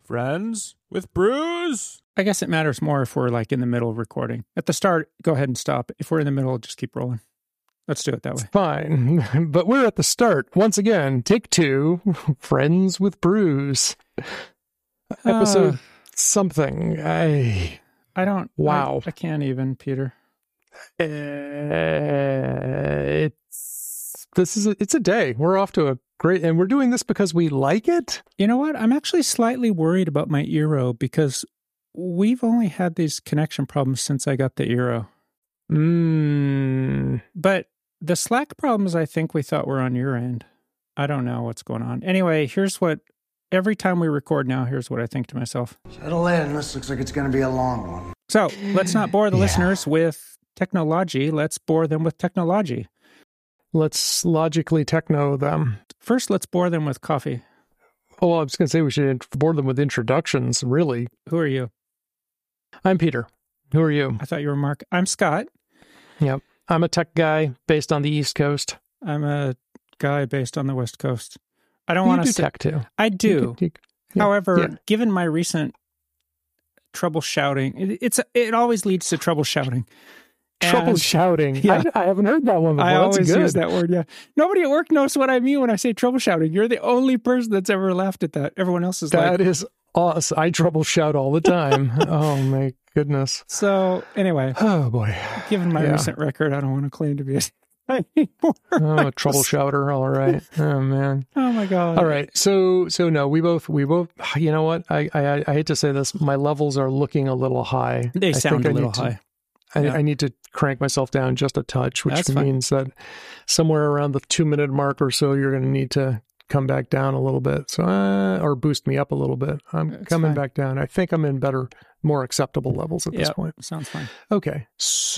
Friends with Brews. I guess it matters more if we're like in the middle of recording. At the start, go ahead and stop. If we're in the middle, just keep rolling. Let's do it that way. Fine. But we're at the start. Once again, take 2, Friends with Brews. Episode something. I don't. Wow. I can't even, Peter. It's a day. We're off to a great, and we're doing this because we like it. You know what? I'm actually slightly worried about my Eero because we've only had these connection problems since I got the Eero. But the Slack problems, I think we thought were on your end. I don't know what's going on. Anyway, every time we record now, here's what I think to myself. Settle in. This looks like it's going to be a long one. So let's not bore the listeners with technology. Let's bore them with technology. Let's logically techno them. First, let's bore them with coffee. Oh, well, I was going to say we should bore them with introductions, really. Who are you? I'm Peter. Who are you? I thought you were Mark. I'm Scott. Yep. I'm a tech guy based on the East Coast. I'm a guy based on the West Coast. I don't want to do tech too. I do. However, given my recent troubleshouting, it always leads to troubleshouting. Troubleshouting. Yeah. I haven't heard that one before. I That's always good. use that word, yeah. Nobody at work knows what I mean when I say troubleshouting. You're the only person that's ever laughed at that. Everyone else is That is awesome. I troubleshout all the time. Oh, my goodness. So, anyway. Oh, boy. Given my recent record, I don't want to claim to be anymore. Oh, a troubleshouter. All right. Oh, man. Oh, my God. All right. So no, we both, you know what? I hate to say this. My levels are looking a little high. They sound a little high. I need to crank myself down just a touch, which means that somewhere around the 2-minute mark or so, you're going to need to come back down a little bit. So, or boost me up a little bit. I'm coming back down. I think I'm in better, more acceptable levels at this point. Sounds fine. Okay.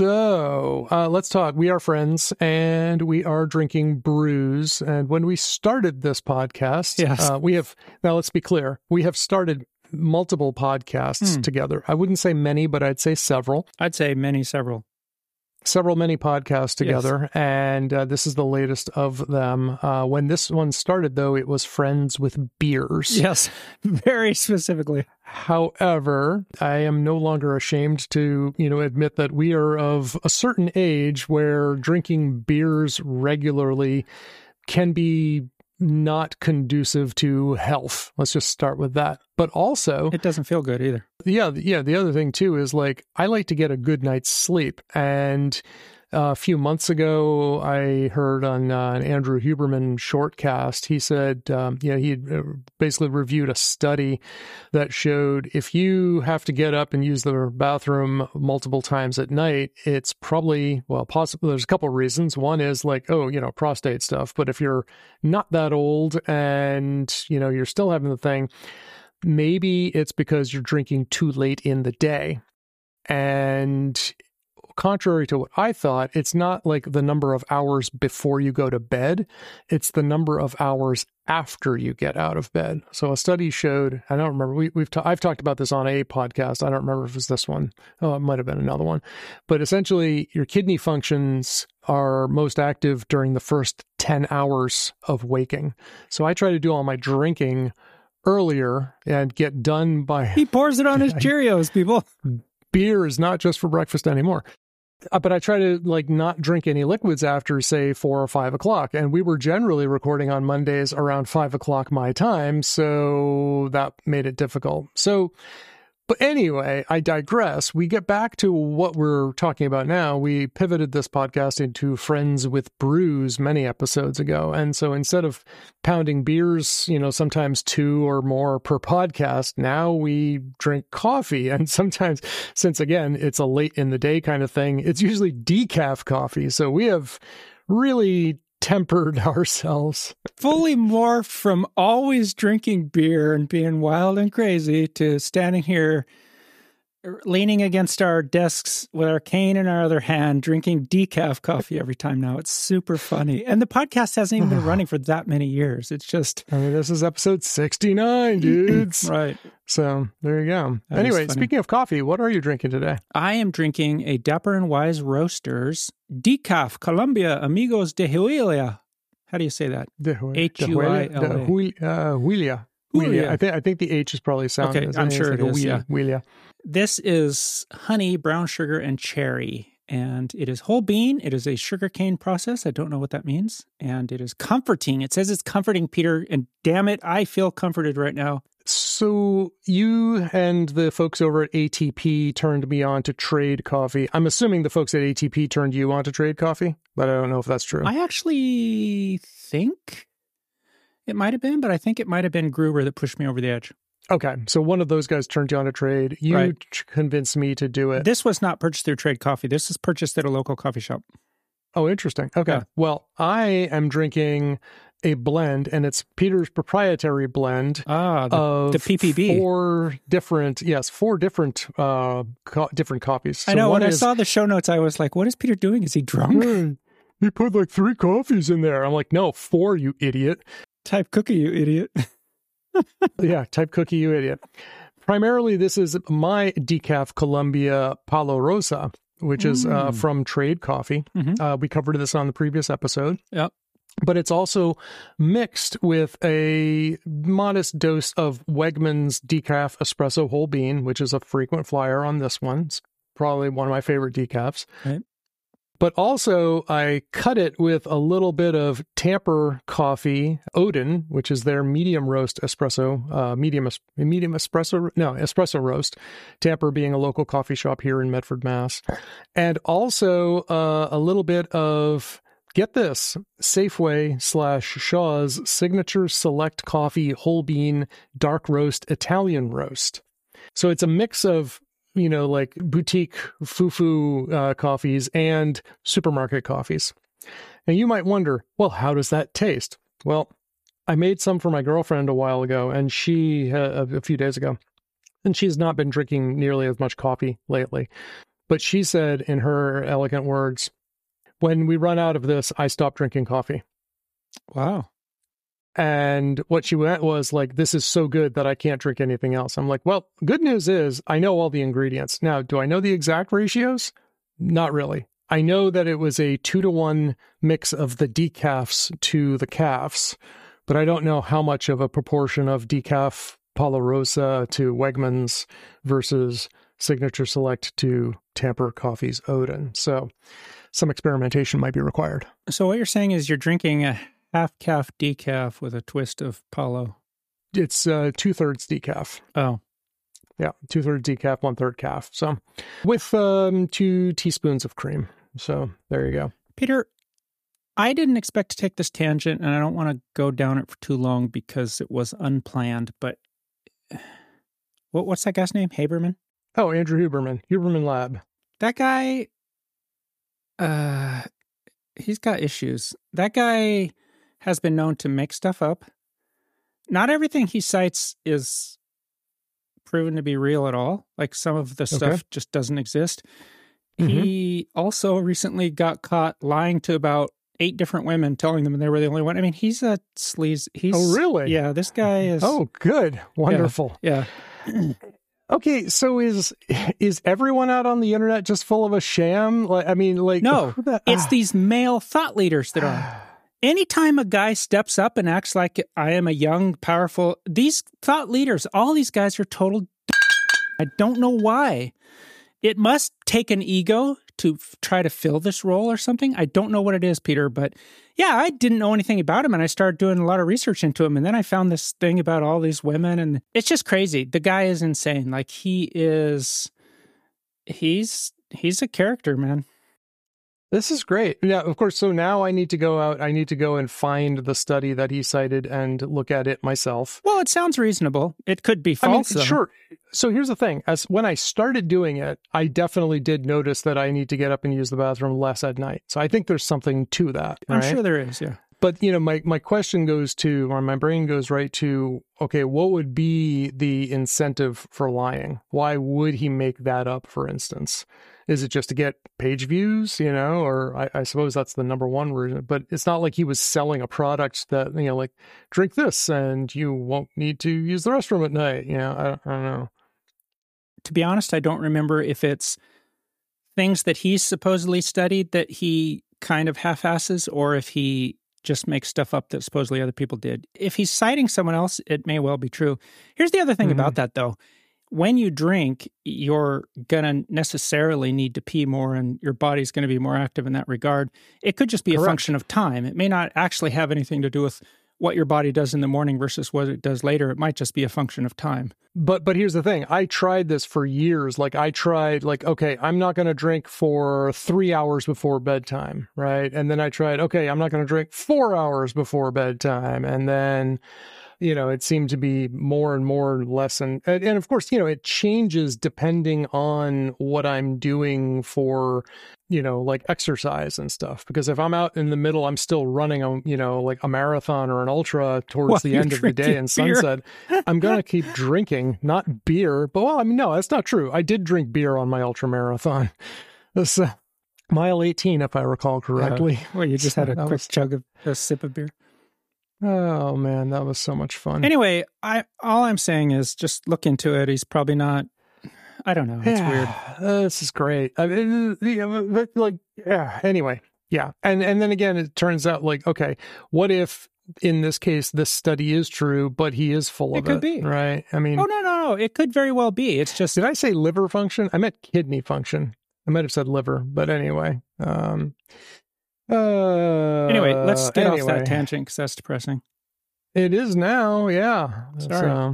So let's talk. We are friends and we are drinking brews. And when we started this podcast, now let's be clear. We have started multiple podcasts together. I wouldn't say many, but I'd say several. I'd say several podcasts together. Yes. And this is the latest of them. When this one started, though, it was Friends with Beers. Yes, very specifically. However, I am no longer ashamed to, admit that we are of a certain age where drinking beers regularly can be not conducive to health. Let's just start with that. But also, it doesn't feel good either. Yeah. The other thing too is I like to get a good night's sleep. And a few months ago, I heard on an Andrew Huberman shortcast, he said, he basically reviewed a study that showed if you have to get up and use the bathroom multiple times at night, it's probably, possibly there's a couple of reasons. One is prostate stuff. But if you're not that old and, you're still having the thing, maybe it's because you're drinking too late in the day. And contrary to what I thought, it's not like the number of hours before you go to bed. It's the number of hours after you get out of bed. So a study showed, I don't remember, I've talked about this on a podcast. I don't remember if it was this one. Oh, it might have been another one. But essentially, your kidney functions are most active during the first 10 hours of waking. So I try to do all my drinking earlier and get done by... He pours it on his Cheerios, people. Beer is not just for breakfast anymore. But I try to not drink any liquids after, say, 4 or 5 o'clock. And we were generally recording on Mondays around 5 o'clock my time. So that made it difficult. But anyway, I digress. We get back to what we're talking about now. We pivoted this podcast into Friends with Brews many episodes ago. And so instead of pounding beers, sometimes 2 or more per podcast, now we drink coffee. And sometimes, since again, it's a late in the day kind of thing, it's usually decaf coffee. So we have really tempered ourselves. Fully morphed from always drinking beer and being wild and crazy to standing here leaning against our desks with our cane in our other hand, drinking decaf coffee every time now. It's super funny. And the podcast hasn't even been running for that many years. It's just... this is episode 69, dudes. Right. So there you go. Anyway, speaking of coffee, what are you drinking today? I am drinking a Dapper and Wise Roasters Decaf Colombia Amigos de Huila. How do you say that? Huila. Wheelia. I think the H is probably sound. Okay, I'm sure it is, yeah. Wheelia. This is honey, brown sugar, and cherry. And it is whole bean. It is a sugarcane process. I don't know what that means. And it is comforting. It says it's comforting, Peter. And damn it, I feel comforted right now. So you and the folks over at ATP turned me on to Trade Coffee. I'm assuming the folks at ATP turned you on to Trade Coffee, but I don't know if that's true. I actually think it might have been, but I think it might have been Gruber that pushed me over the edge. Okay, so one of those guys turned you on to Trade. You Right. convinced me to do it. This was not purchased through Trade Coffee. This is purchased at a local coffee shop. Oh, interesting. Okay. Yeah. Well, I am drinking a blend, and it's Peter's proprietary blend of the PPB. four different different coffees. I know. When I saw the show notes, I was like, what is Peter doing? Is he drunk? He put like 3 coffees in there. I'm like, no, 4, you idiot. Type cookie, you idiot. Yeah, type cookie, you idiot. Primarily, this is my decaf Colombia Palo Rosa, which is from Trade Coffee. Mhm. We covered this on the previous episode. Yep. But it's also mixed with a modest dose of Wegmans Decaf Espresso Whole Bean, which is a frequent flyer on this one. It's probably one of my favorite decafs. Right. But also, I cut it with a little bit of Tamper Coffee Odin, which is their medium roast espresso, espresso roast. Tamper being a local coffee shop here in Medford, Mass. And also a little bit of, get this, Safeway/Shaw's Signature Select Coffee Whole Bean Dark Roast Italian Roast. So it's a mix of, like boutique foo-foo coffees and supermarket coffees. And you might wonder, well, how does that taste? Well, I made some for my girlfriend a while ago, and a few days ago, and she's not been drinking nearly as much coffee lately. But she said, in her elegant words, when we run out of this, I stop drinking coffee. Wow. And what she went was like, this is so good that I can't drink anything else. I'm like, well, good news is I know all the ingredients. Now, do I know the exact ratios? Not really. I know that it was a 2-to-1 mix of the decafs to the calves, but I don't know how much of a proportion of decaf Palo Rosa to Wegmans versus Signature Select to Tamper Coffee's Odin. So some experimentation might be required. So what you're saying is you're drinking a half-calf decaf with a twist of Palo. It's 2/3 decaf. Oh. Yeah, 2/3 decaf, 1/3 calf. So with 2 teaspoons of cream. So there you go. Peter, I didn't expect to take this tangent, and I don't want to go down it for too long because it was unplanned, but what's that guy's name? Haberman? Oh, Andrew Huberman. Huberman Lab. That guy, he's got issues. That guy has been known to make stuff up. Not everything he cites is proven to be real at all. Like some of the stuff just doesn't exist. Mm-hmm. He also recently got caught lying to about 8 different women, telling them they were the only one. I mean, he's a sleaze. Oh, really? Yeah, this guy is. Oh, good. Wonderful. Yeah. Okay, so is everyone out on the internet just full of a sham? No, it's these male thought leaders that are. Anytime a guy steps up and acts like I am a young, powerful, these thought leaders, all these guys are total. I don't know why. It must take an ego to try to fill this role or something. I don't know what it is, Peter, but yeah, I didn't know anything about him, and I started doing a lot of research into him, and then I found this thing about all these women, and it's just crazy. The guy is insane. Like, he's a character, man. This is great. Yeah, of course. So now I need to go out. I need to go and find the study that he cited and look at it myself. Well, it sounds reasonable. It could be false. Sure. So here's the thing. As when I started doing it, I definitely did notice that I need to get up and use the bathroom less at night. So I think there's something to that. I'm sure there is, yeah. But, my question goes to, or my brain goes right to, okay, what would be the incentive for lying? Why would he make that up, for instance? Is it just to get page views, or I suppose that's the number one reason, but it's not like he was selling a product that, like, drink this and you won't need to use the restroom at night. I don't know. To be honest, I don't remember if it's things that he's supposedly studied that he kind of half-asses, or if he just makes stuff up that supposedly other people did. If he's citing someone else, it may well be true. Here's the other thing about that, though. When you drink, you're going to necessarily need to pee more, and your body's going to be more active in that regard. It could just be a function of time. It may not actually have anything to do with what your body does in the morning versus what it does later. It might just be a function of time. But here's the thing. I tried this for years. Okay, I'm not going to drink for 3 hours before bedtime, right? And then I tried, okay, I'm not going to drink 4 hours before bedtime. And then, it seemed to be more and more less. And of course, it changes depending on what I'm doing for, like exercise and stuff. Because if I'm out in the middle, I'm still running, like a marathon or an ultra towards the end of the day and sunset, I'm going to keep drinking, not beer. But no, that's not true. I did drink beer on my ultra marathon. This mile 18, if I recall correctly. You just had a sip of beer. Oh man, that was so much fun. Anyway, all I'm saying is just look into it. He's probably not. I don't know. It's weird. This is great. Anyway, yeah. And then again, it turns out okay, what if in this case this study is true, but he is full of it? It could be, right? I mean, no. It could very well be. It's just. Did I say liver function? I meant kidney function. I might have said liver, but anyway. Anyway, let's get off that tangent because that's depressing. It is now, yeah. Sorry.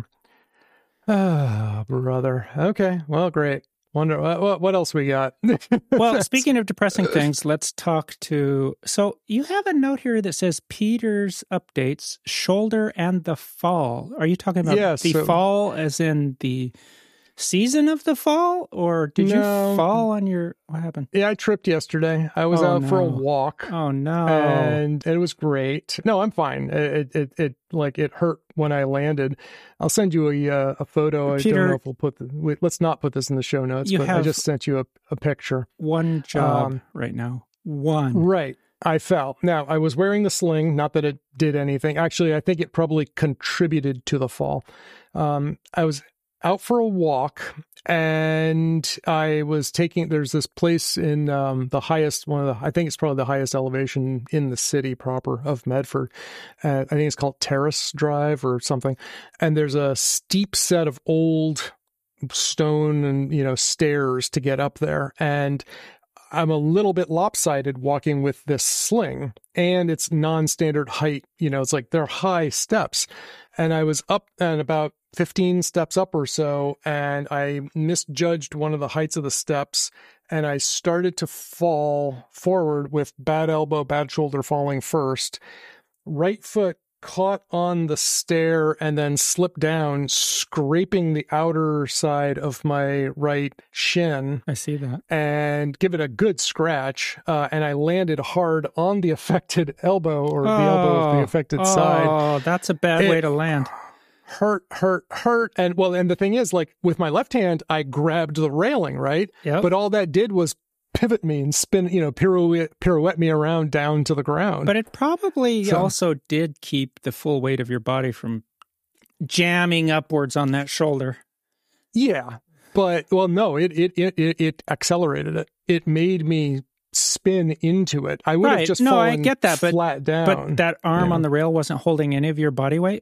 Brother. Okay, well, great. Wonder what else we got. Well, speaking of depressing things, let's talk to. So you have a note here that says Peter's updates, shoulder and the fall. Are you talking about fall as in the season of the fall, or did you fall on your? What happened? Yeah, I tripped yesterday. I was out for a walk. Oh no! And it was great. No, I'm fine. It hurt when I landed. I'll send you a photo. Peter, I don't know if we'll put. Let's not put this in the show notes. But I just sent you a picture. One job right now. One. Right. I fell. Now, I was wearing the sling, not that it did anything. Actually, I think it probably contributed to the fall. I was out for a walk, and I was there's this place in the highest, I think it's probably the highest elevation in the city proper of Medford. I think it's called Terrace Drive or something. And there's a steep set of old stone and, stairs to get up there. And I'm a little bit lopsided walking with this sling, and it's non-standard height. It's like they're high steps. And I was up and about 15 steps up or so, and I misjudged one of the heights of the steps, and I started to fall forward with bad elbow, bad shoulder falling first. Right foot caught on the stair and then slipped down, scraping the outer side of my right shin. I see that. And give it a good scratch. And I landed hard on the affected elbow, or the elbow of the affected side. Oh, that's a bad way to land. Hurt. And the thing is, with my left hand, I grabbed the railing, right? Yep. But all that did was pivot me and spin, pirouette me around down to the ground. But it probably also did keep the full weight of your body from jamming upwards on that shoulder. Yeah. But, no, it accelerated it. It made me spin into it. I would have just fallen I get that, flat down. But that arm on the rail wasn't holding any of your body weight?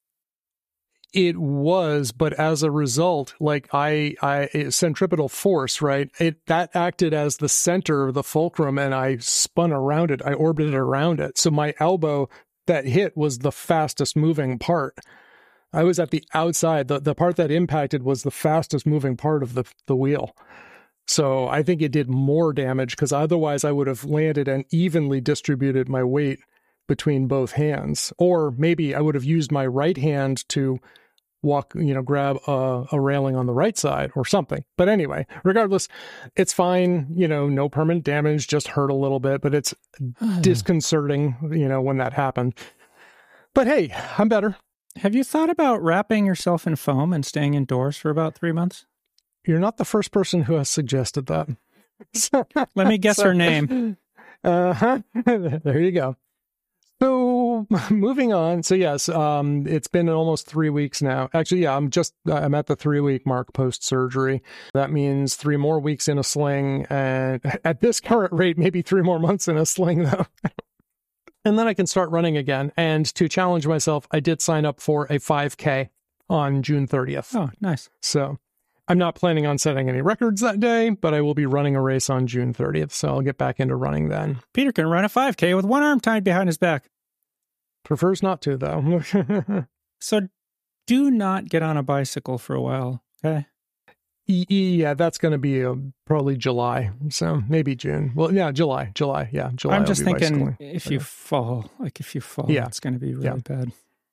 It was, but as a result, centripetal force, right? That acted as the center of the fulcrum, and I spun around it. I orbited around it. So my elbow that hit was the fastest moving part. I was at the outside. The part that impacted was the fastest moving part of the wheel. So I think it did more damage, because otherwise I would have landed and evenly distributed my weight between both hands. Or maybe I would have used my right hand to grab a railing on the right side or something. But anyway, regardless, it's fine. No permanent damage, just hurt a little bit, but it's disconcerting, when that happened. But hey, I'm better. Have you thought about wrapping yourself in foam and staying indoors for about 3 months? You're not the first person who has suggested that. Let me guess her name. There you go. So moving on. So yes, it's been almost 3 weeks now. Actually, yeah, I'm at the 3-week mark post surgery. That means 3 more weeks in a sling, and at this current rate, maybe 3 more months in a sling though. and then I can start running again. And to challenge myself, I did sign up for a 5K on June 30th. Oh, nice. So I'm not planning on setting any records that day, but I will be running a race on June 30th. So I'll get back into running then. Peter can run a 5K with one arm tied behind his back. Prefers not to, though. So do not get on a bicycle for a while, okay? Yeah, that's going to be probably July. So maybe June. Well, yeah, July. Yeah, July. I'm just thinking bicycling. if you fall, Yeah. it's going to be really bad.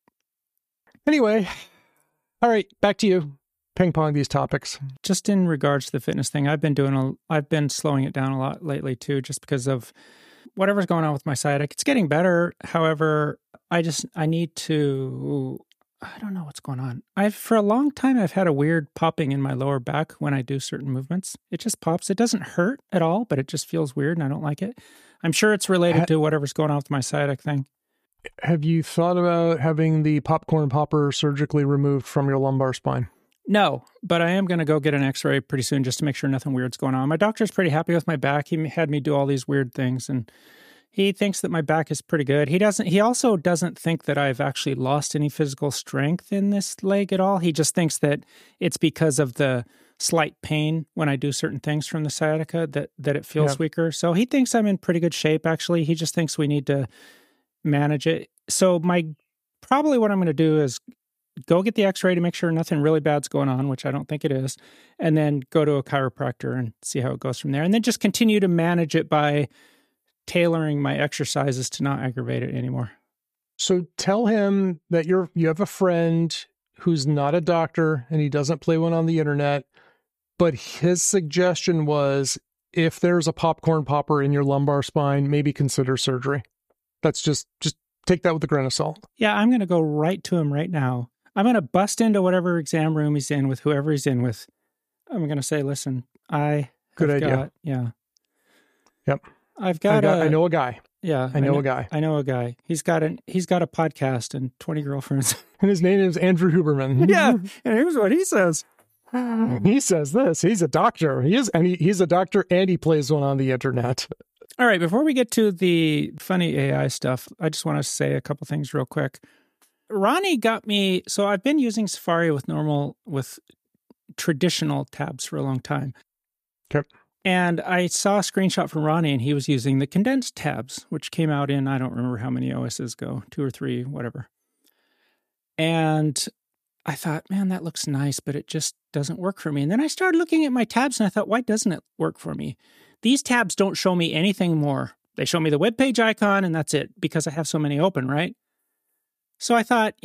Anyway, all right, back to you. Ping pong these topics. Just in regards to the fitness thing, I've been slowing it down a lot lately too, just because of whatever's going on with my sciatic. It's getting better. However, I need to, I don't know what's going on. For a long time, I've had a weird popping in my lower back when I do certain movements. It just pops. It doesn't hurt at all, but it just feels weird and I don't like it. I'm sure it's related to whatever's going on with my sciatic thing. Have you thought about having the popcorn popper surgically removed from your lumbar spine? No, but I am going to go get an x-ray pretty soon just to make sure nothing weird's going on. My doctor's pretty happy with my back. He had me do all these weird things, and he thinks that my back is pretty good. He also doesn't think that I've actually lost any physical strength in this leg at all. He just thinks that it's because of the slight pain when I do certain things from the sciatica that it feels weaker. So he thinks I'm in pretty good shape, actually. He just thinks we need to manage it. So probably what I'm going to do is go get the x-ray to make sure nothing really bad's going on, which I don't think it is, and then go to a chiropractor and see how it goes from there. And then just continue to manage it by tailoring my exercises to not aggravate it anymore. So tell him that you have a friend who's not a doctor and he doesn't play one on the internet, but his suggestion was if there's a popcorn popper in your lumbar spine, maybe consider surgery. That's just take that with a grain of salt. Yeah, I'm going to go right to him right now. I'm going to bust into whatever exam room he's in with whoever he's in with. I'm going to say, listen, Good idea. Yep. I know a guy. Yeah. I know a guy. I know a guy. He's got a podcast and 20 girlfriends. And his name is Andrew Huberman. Yeah. And here's what he says. He says this. He's a doctor. He's a doctor and he plays one on the internet. All right. Before we get to the funny AI stuff, I just want to say a couple things real quick. Ronnie got me. So I've been using Safari with traditional tabs for a long time. Okay. And I saw a screenshot from Ronnie and he was using the condensed tabs, which came out in, I don't remember how many OSs ago, 2 or 3, whatever. And I thought, man, that looks nice, but it just doesn't work for me. And then I started looking at my tabs and I thought, why doesn't it work for me? These tabs don't show me anything more. They show me the web page icon and that's it because I have so many open, right? So I thought,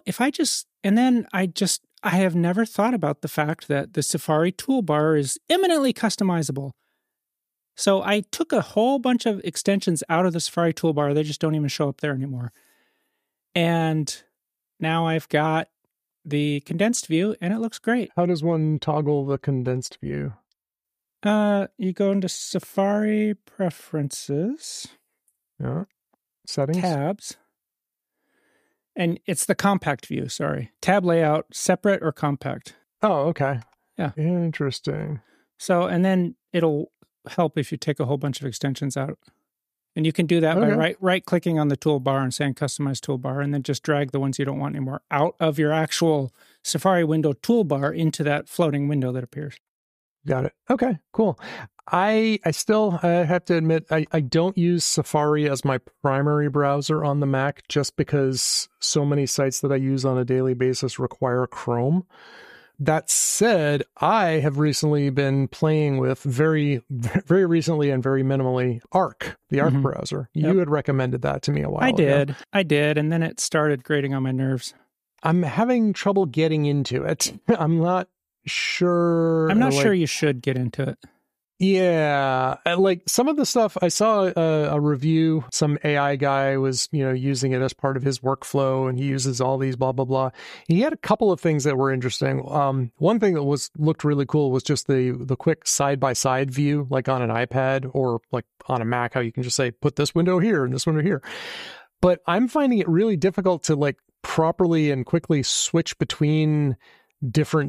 I have never thought about the fact that the Safari toolbar is eminently customizable. So I took a whole bunch of extensions out of the Safari toolbar. They just don't even show up there anymore. And now I've got the condensed view and it looks great. How does one toggle the condensed view? You go into Safari Preferences. Yeah. Settings. Tabs. And it's the compact view, sorry. Tab layout, separate or compact. Oh, okay. Yeah. Interesting. So, and then it'll help if you take a whole bunch of extensions out. And you can do that by right-clicking on the toolbar and saying Customize Toolbar, and then just drag the ones you don't want anymore out of your actual Safari window toolbar into that floating window that appears. Got it. Okay, cool. I still have to admit, I don't use Safari as my primary browser on the Mac just because so many sites that I use on a daily basis require Chrome. That said, I have recently been playing with very, very recently and very minimally Arc, the Arc browser. You had recommended that to me a while ago. I did. And then it started grating on my nerves. I'm having trouble getting into it. I'm not sure. I'm not sure you should get into it. Yeah, like some of the stuff I saw a review, some AI guy was, using it as part of his workflow and he uses all these blah, blah, blah. He had a couple of things that were interesting. One thing that looked really cool was just the quick side-by-side view, like on an iPad or like on a Mac, how you can just say, put this window here and this window here. But I'm finding it really difficult to like properly and quickly switch between different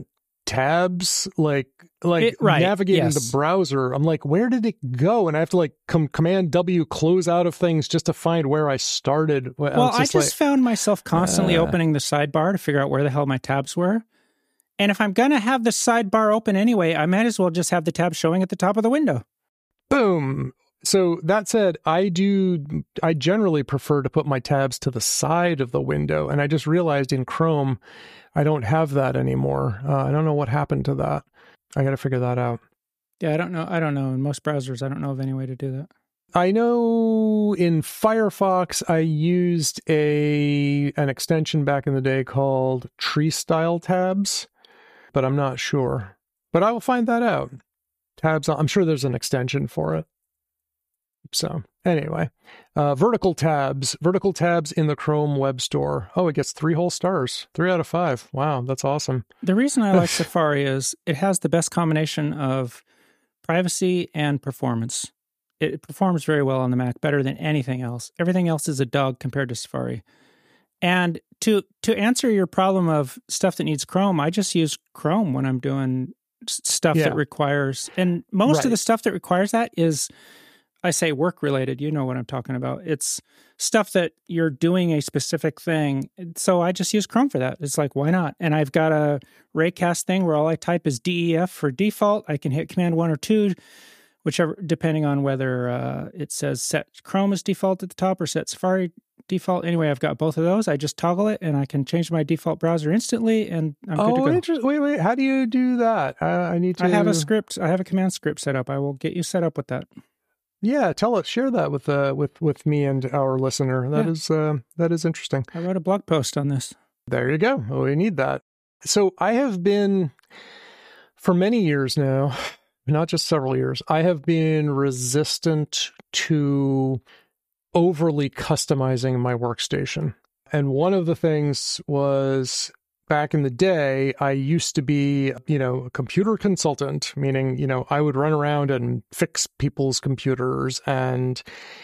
tabs, like right, navigating yes. the browser. I'm like, where did it go? And I have to like Command W, close out of things just to find where I started. Well, I just found myself constantly opening the sidebar to figure out where the hell my tabs were. And if I'm going to have the sidebar open anyway, I might as well just have the tab showing at the top of the window. Boom. So that said, I generally prefer to put my tabs to the side of the window. And I just realized in Chrome, I don't have that anymore. I don't know what happened to that. I got to figure that out. Yeah, I don't know. In most browsers, I don't know of any way to do that. I know in Firefox, I used an extension back in the day called Tree Style Tabs, but I'm not sure. But I will find that out. Tabs, I'm sure there's an extension for it. So anyway, vertical tabs in the Chrome Web Store. Oh, it gets 3 whole stars, 3 out of 5. Wow, that's awesome. The reason I like Safari is it has the best combination of privacy and performance. It performs very well on the Mac, better than anything else. Everything else is a dog compared to Safari. And to answer your problem of stuff that needs Chrome, I just use Chrome when I'm doing stuff that requires, and most of the stuff that requires that is, I say work related. You know what I'm talking about. It's stuff that you're doing a specific thing. So I just use Chrome for that. It's like, why not? And I've got a Raycast thing where all I type is DEF for default. I can hit Command 1 or 2, whichever, depending on whether it says set Chrome as default at the top or set Safari default. Anyway, I've got both of those. I just toggle it and I can change my default browser instantly and I'm good to go. Interesting. Wait. How do you do that? I have a script. I have a command script set up. I will get you set up with that. Yeah, share that with me and our listener. That is interesting. I wrote a blog post on this. There you go. Oh, we need that. So I have been, for many years now, not just several years, I have been resistant to overly customizing my workstation. And one of the things was, back in the day, I used to be, a computer consultant, meaning, I would run around and fix people's computers, and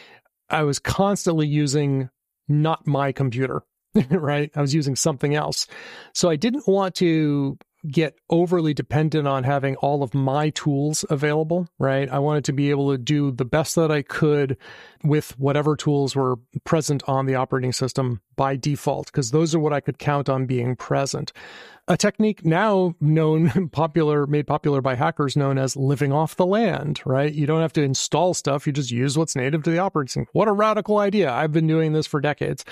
I was constantly using not my computer, right? I was using something else. So I didn't want to get overly dependent on having all of my tools available, right? I wanted to be able to do the best that I could with whatever tools were present on the operating system by default, because those are what I could count on being present. A technique now made popular by hackers, known as living off the land, right? You don't have to install stuff. You just use what's native to the operating system. What a radical idea. I've been doing this for decades.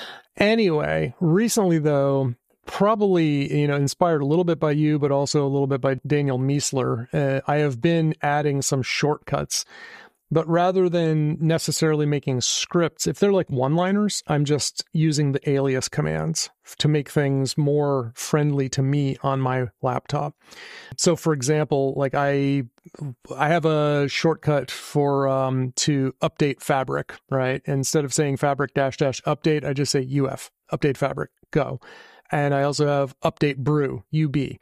Anyway, recently though, probably, inspired a little bit by you, but also a little bit by Daniel Miessler, I have been adding some shortcuts. But rather than necessarily making scripts, if they're like one-liners, I'm just using the alias commands to make things more friendly to me on my laptop. So, for example, like I have a shortcut for to update Fabric, right? Instead of saying Fabric -- update, I just say UF, update Fabric, go. And I also have update brew, UB.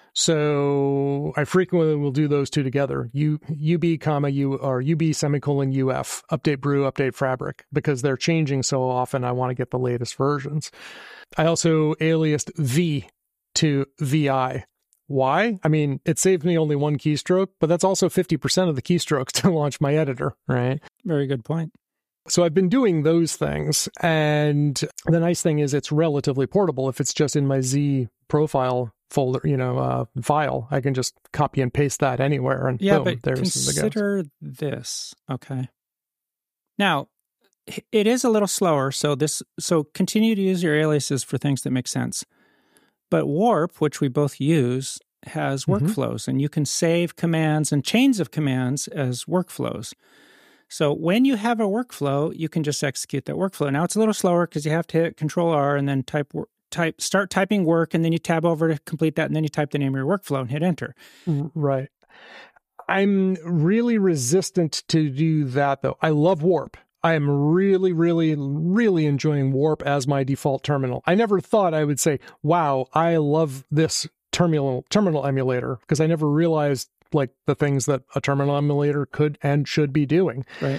So I frequently will do those two together, UB, comma, or UB semicolon UF, update brew, update Fabric, because they're changing so often. I want to get the latest versions. I also aliased V to VI. Why? I mean, it saved me only one keystroke, but that's also 50% of the keystrokes to launch my editor, right? Very good point. So I've been doing those things, and the nice thing is it's relatively portable. If it's just in my Z profile folder, file, I can just copy and paste that anywhere, and boom, but there's consider this, okay? Now, it is a little slower, so continue to use your aliases for things that make sense. But Warp, which we both use, has workflows, and you can save commands and chains of commands as workflows. So when you have a workflow, you can just execute that workflow. Now it's a little slower because you have to hit Control-R and then start typing work, and then you tab over to complete that, and then you type the name of your workflow and hit enter. Right. I'm really resistant to do that, though. I love Warp. I am really, really, really enjoying Warp as my default terminal. I never thought I would say, wow, I love this terminal emulator, because I never realized like the things that a terminal emulator could and should be doing. Right.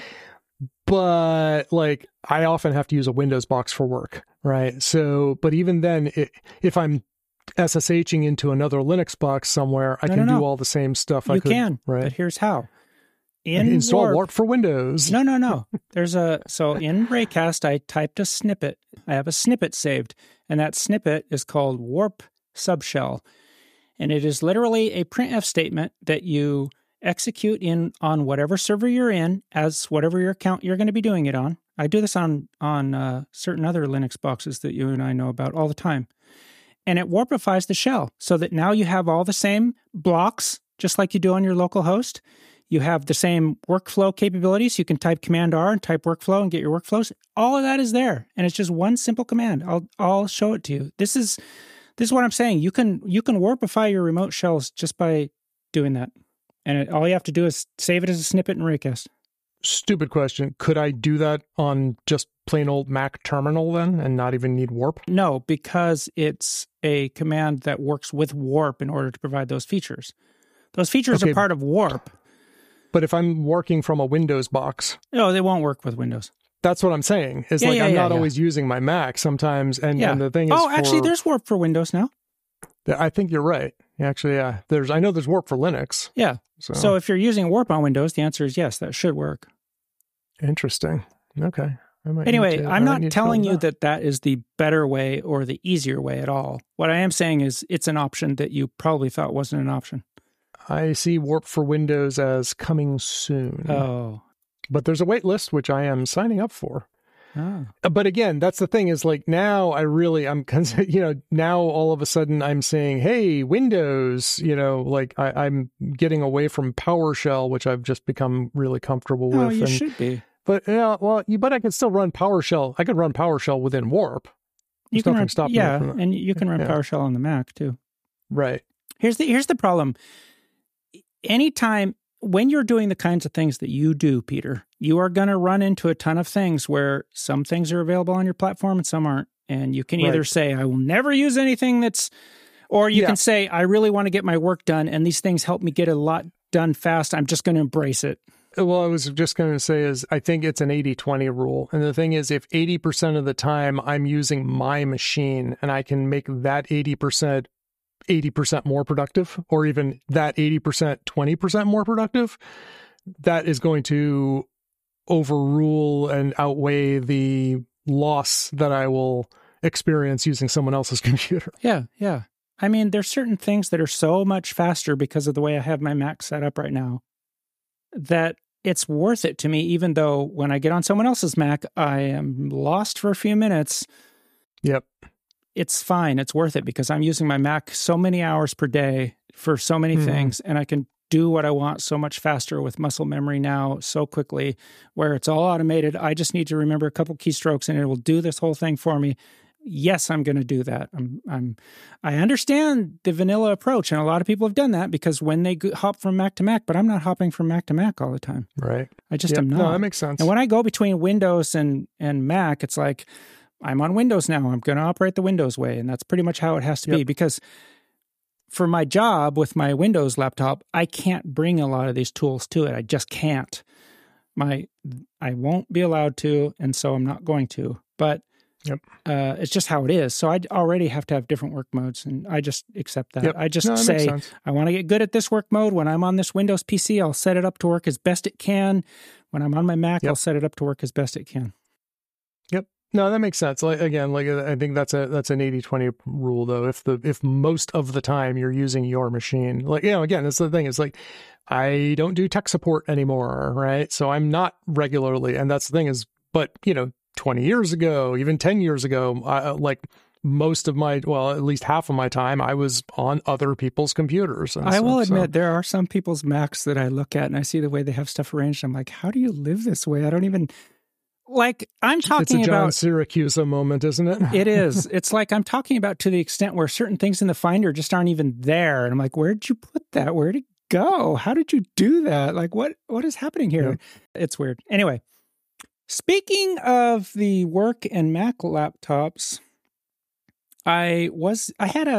But like I often have to use a Windows box for work, right? So, but even then, if I'm SSHing into another Linux box somewhere, I can do all the same stuff You can, but here's how. Install Warp for Windows. No. So in Raycast, I typed a snippet. I have a snippet saved, and that snippet is called Warp Subshell. And it is literally a printf statement that you execute on whatever server you're in as whatever your account you're going to be doing it on. I do this on certain other Linux boxes that you and I know about all the time. And it warpifies the shell so that now you have all the same blocks, just like you do on your local host. You have the same workflow capabilities. You can type Command R and type workflow and get your workflows. All of that is there, and it's just one simple command. I'll show it to you. This is what I'm saying. You can warpify your remote shells just by doing that, and all you have to do is save it as a snippet in Raycast. Stupid question. Could I do that on just plain old Mac terminal then, and not even need Warp? No, because it's a command that works with Warp in order to provide those features. Those features are part of Warp. But if I'm working from a Windows box... No, they won't work with Windows. That's what I'm saying. It's I'm not always using my Mac sometimes. And the thing is... actually, there's Warp for Windows now. I think you're right. Actually, yeah. I know there's Warp for Linux. Yeah. So if you're using Warp on Windows, the answer is yes, that should work. Interesting. Okay. Anyway, I'm not telling you that is the better way or the easier way at all. What I am saying is it's an option that you probably thought wasn't an option. I see Warp for Windows as coming soon. Oh. But there's a wait list, which I am signing up for. Oh. But again, that's the thing is now now all of a sudden I'm saying, hey, Windows, I'm getting away from PowerShell, which I've just become really comfortable with. Oh, you should be. But but I can still run PowerShell. I could run PowerShell within Warp. You can run, and you can run PowerShell on the Mac too. Right. Here's the problem. Anytime when you're doing the kinds of things that you do, Peter, you are going to run into a ton of things where some things are available on your platform and some aren't. And you can either say, I will never use anything or you can say, I really want to get my work done and these things help me get a lot done fast. I'm just going to embrace it. Well, I was just going to say I think it's an 80-20 rule. And the thing is, if 80% of the time I'm using my machine and I can make that 80% more productive, or even that 80% 20% more productive, that is going to overrule and outweigh the loss that I will experience using someone else's computer. Yeah. I mean, there's certain things that are so much faster because of the way I have my Mac set up right now that it's worth it to me, even though when I get on someone else's Mac, I am lost for a few minutes. Yep. It's fine. It's worth it because I'm using my Mac so many hours per day for so many things, and I can do what I want so much faster with muscle memory now so quickly, where it's all automated. I just need to remember a couple keystrokes and it will do this whole thing for me. Yes, I'm going to do that. I understand the vanilla approach, and a lot of people have done that because when they hop from Mac to Mac, but I'm not hopping from Mac to Mac all the time. Right. I just am not. No, that makes sense. And when I go between Windows and Mac, it's like, I'm on Windows now. I'm going to operate the Windows way. And that's pretty much how it has to be, because for my job with my Windows laptop, I can't bring a lot of these tools to it. I just can't. I won't be allowed to, and so I'm not going to. But it's just how it is. So I already have to have different work modes, and I just accept that. I just say, I want to get good at this work mode. When I'm on this Windows PC, I'll set it up to work as best it can. When I'm on my Mac, I'll set it up to work as best it can. No, that makes sense. I think that's an 80-20 rule, though. If most of the time you're using your machine, again, that's the thing. It's like, I don't do tech support anymore, right? So I'm not regularly, and that's the thing is, but 20 years ago, even 10 years ago, most of my, at least half of my time, I was on other people's computers. I will admit, there are some people's Macs that I look at and I see the way they have stuff arranged. I'm like, how do you live this way? I don't even... I'm talking about... It's a John Syracuse moment, isn't it? It is. It's like I'm talking about to the extent where certain things in the Finder just aren't even there. And I'm like, where'd you put that? Where'd it go? How did you do that? What is happening here? Yeah. It's weird. Anyway, speaking of the work and Mac laptops, I had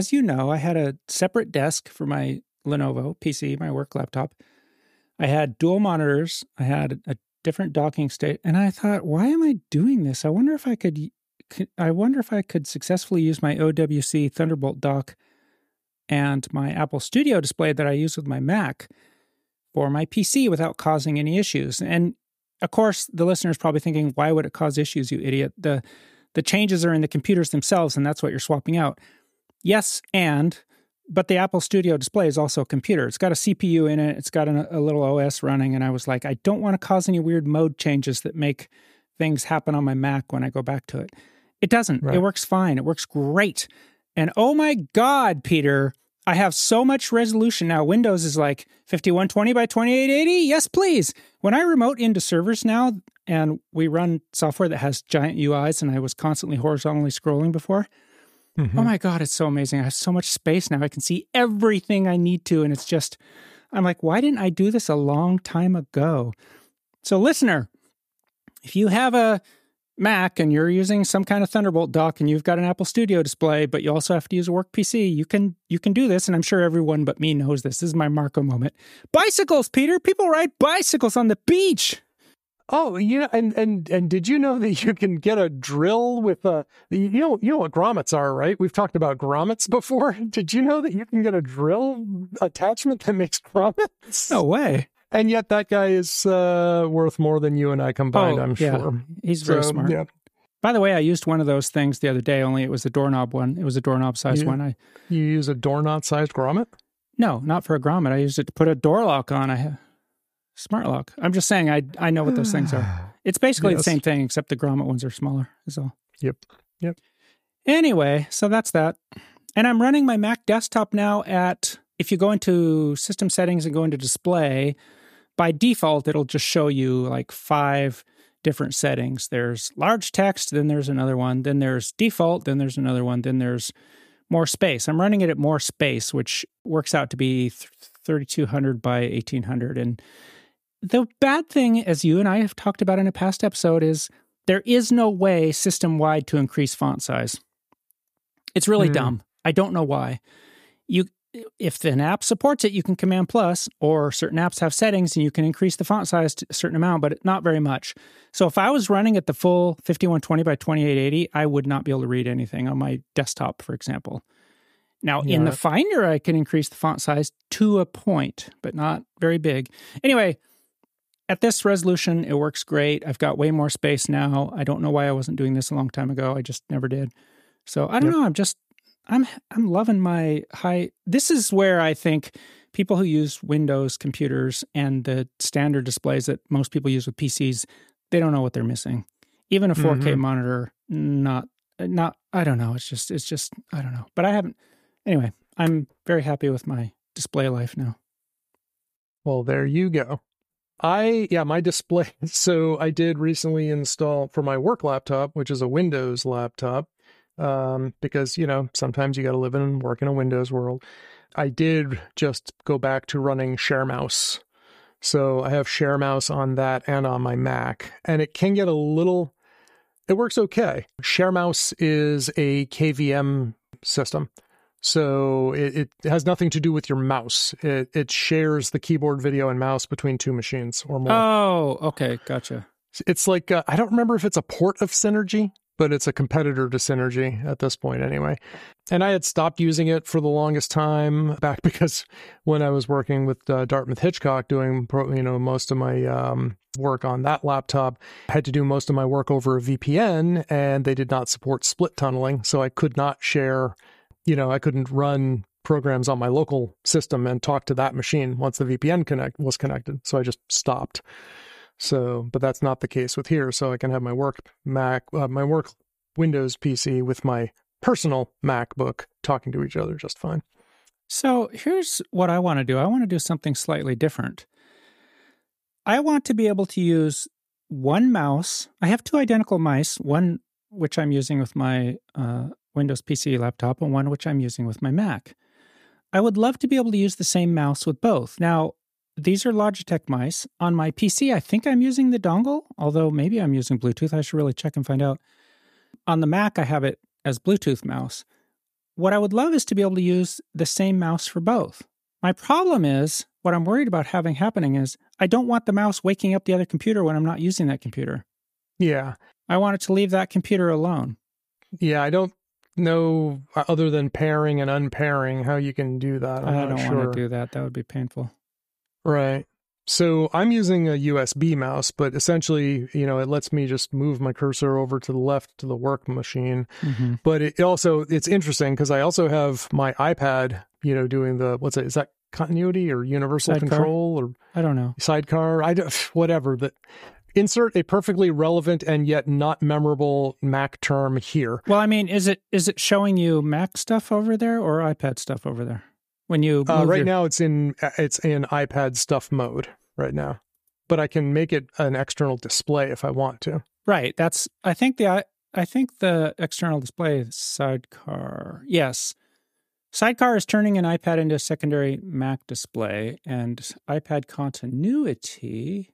a separate desk for my Lenovo PC, my work laptop. I had dual monitors. I had a different docking state. And I thought, why am I doing this? I wonder if I could I wonder if I could successfully use my OWC Thunderbolt dock and my Apple Studio display that I use with my Mac for my PC without causing any issues. And of course, the listener's probably thinking, why would it cause issues, you idiot? The changes are in the computers themselves, and that's what you're swapping out. Yes, but the Apple Studio display is also a computer. It's got a CPU in it. It's got a little OS running. And I was like, I don't want to cause any weird mode changes that make things happen on my Mac when I go back to it. It doesn't. Right. It works fine. It works great. And oh my God, Peter, I have so much resolution now. Windows is like 5120 by 2880. Yes, please. When I remote into servers now and we run software that has giant UIs, and I was constantly horizontally scrolling before, oh my God, it's so amazing. I have so much space now. I can see everything I need to. And it's just, I'm like, why didn't I do this a long time ago? So listener, if you have a Mac and you're using some kind of Thunderbolt dock and you've got an Apple Studio display, but you also have to use a work PC, you can do this. And I'm sure everyone but me knows this. This is my Marco moment. Bicycles, Peter. People ride bicycles on the beach. Oh, and did you know that you can get a drill with you know what grommets are, right? We've talked about grommets before. Did you know that you can get a drill attachment that makes grommets? No way. And yet that guy is worth more than you and I combined, I'm sure. He's very smart. Yeah. By the way, I used one of those things the other day, only it was a doorknob one. It was a doorknob-sized one. You use a doorknob-sized grommet? No, not for a grommet. I used it to put a door lock on. I have smart lock. I'm just saying I know what those things are. It's basically the same thing, except the grommet ones are smaller, is all. Yep. Anyway, so that's that. And I'm running my Mac desktop now at, if you go into System Settings and go into Display, by default, it'll just show you like 5 different settings. There's large text, then there's another one, then there's default, then there's another one, then there's more space. I'm running it at more space, which works out to be 3200 by 1800. And the bad thing, as you and I have talked about in a past episode, is there is no way system-wide to increase font size. It's really dumb. I don't know why. If an app supports it, you can Command plus, or certain apps have settings and you can increase the font size to a certain amount, but not very much. So if I was running at the full 5120 by 2880, I would not be able to read anything on my desktop, for example. Now, in the Finder, I can increase the font size to a point, but not very big. Anyway, at this resolution, it works great. I've got way more space now. I don't know why I wasn't doing this a long time ago. I just never did. So I don't know. I'm loving my high. This is where I think people who use Windows computers and the standard displays that most people use with PCs, they don't know what they're missing. Even a 4K monitor, not. I don't know. It's just. I don't know. But I haven't. Anyway, I'm very happy with my display life now. Well, there you go. My display. So I did recently install for my work laptop, which is a Windows laptop. Because, sometimes you got to live and work in a Windows world. I did just go back to running ShareMouse. So I have ShareMouse on that and on my Mac, and it can get it works okay. ShareMouse is a KVM system. So it has nothing to do with your mouse. It shares the keyboard, video, and mouse between 2 machines or more. Oh, okay. Gotcha. It's like, I don't remember if it's a port of Synergy, but it's a competitor to Synergy at this point anyway. And I had stopped using it for the longest time back because when I was working with Dartmouth Hitchcock doing most of my work on that laptop, I had to do most of my work over a VPN, and they did not support split tunneling. So I could not share, I couldn't run programs on my local system and talk to that machine once the VPN was connected. So I just stopped. So, but that's not the case with here. So I can have my work Mac, my work Windows PC with my personal MacBook talking to each other just fine. So here's what I want to do. I want to do something slightly different. I want to be able to use one mouse. I have 2 identical mice, one which I'm using with my Windows PC laptop and one which I'm using with my Mac. I would love to be able to use the same mouse with both. Now, these are Logitech mice. On my PC, I think I'm using the dongle, although maybe I'm using Bluetooth. I should really check and find out. On the Mac, I have it as Bluetooth mouse. What I would love is to be able to use the same mouse for both. My problem is, what I'm worried about having happening is, I don't want the mouse waking up the other computer when I'm not using that computer. Yeah. I want it to leave that computer alone. Yeah, I don't know, other than pairing and unpairing, how you can do that. I don't want to do that. That would be painful. Right. So I'm using a USB mouse, but essentially, it lets me just move my cursor over to the left to the work machine. Mm-hmm. But it's interesting because I also have my iPad, doing is that continuity or universal Sidecar? control or I don't know. sidecar? Whatever. Insert a perfectly relevant and yet not memorable Mac term here. Well, I mean, is it showing you Mac stuff over there or iPad stuff over there? When you move now it's in iPad stuff mode right now, but I can make it an external display if I want to. Right. I think the external display is Sidecar. Yes. Sidecar is turning an iPad into a secondary Mac display, and iPad continuity.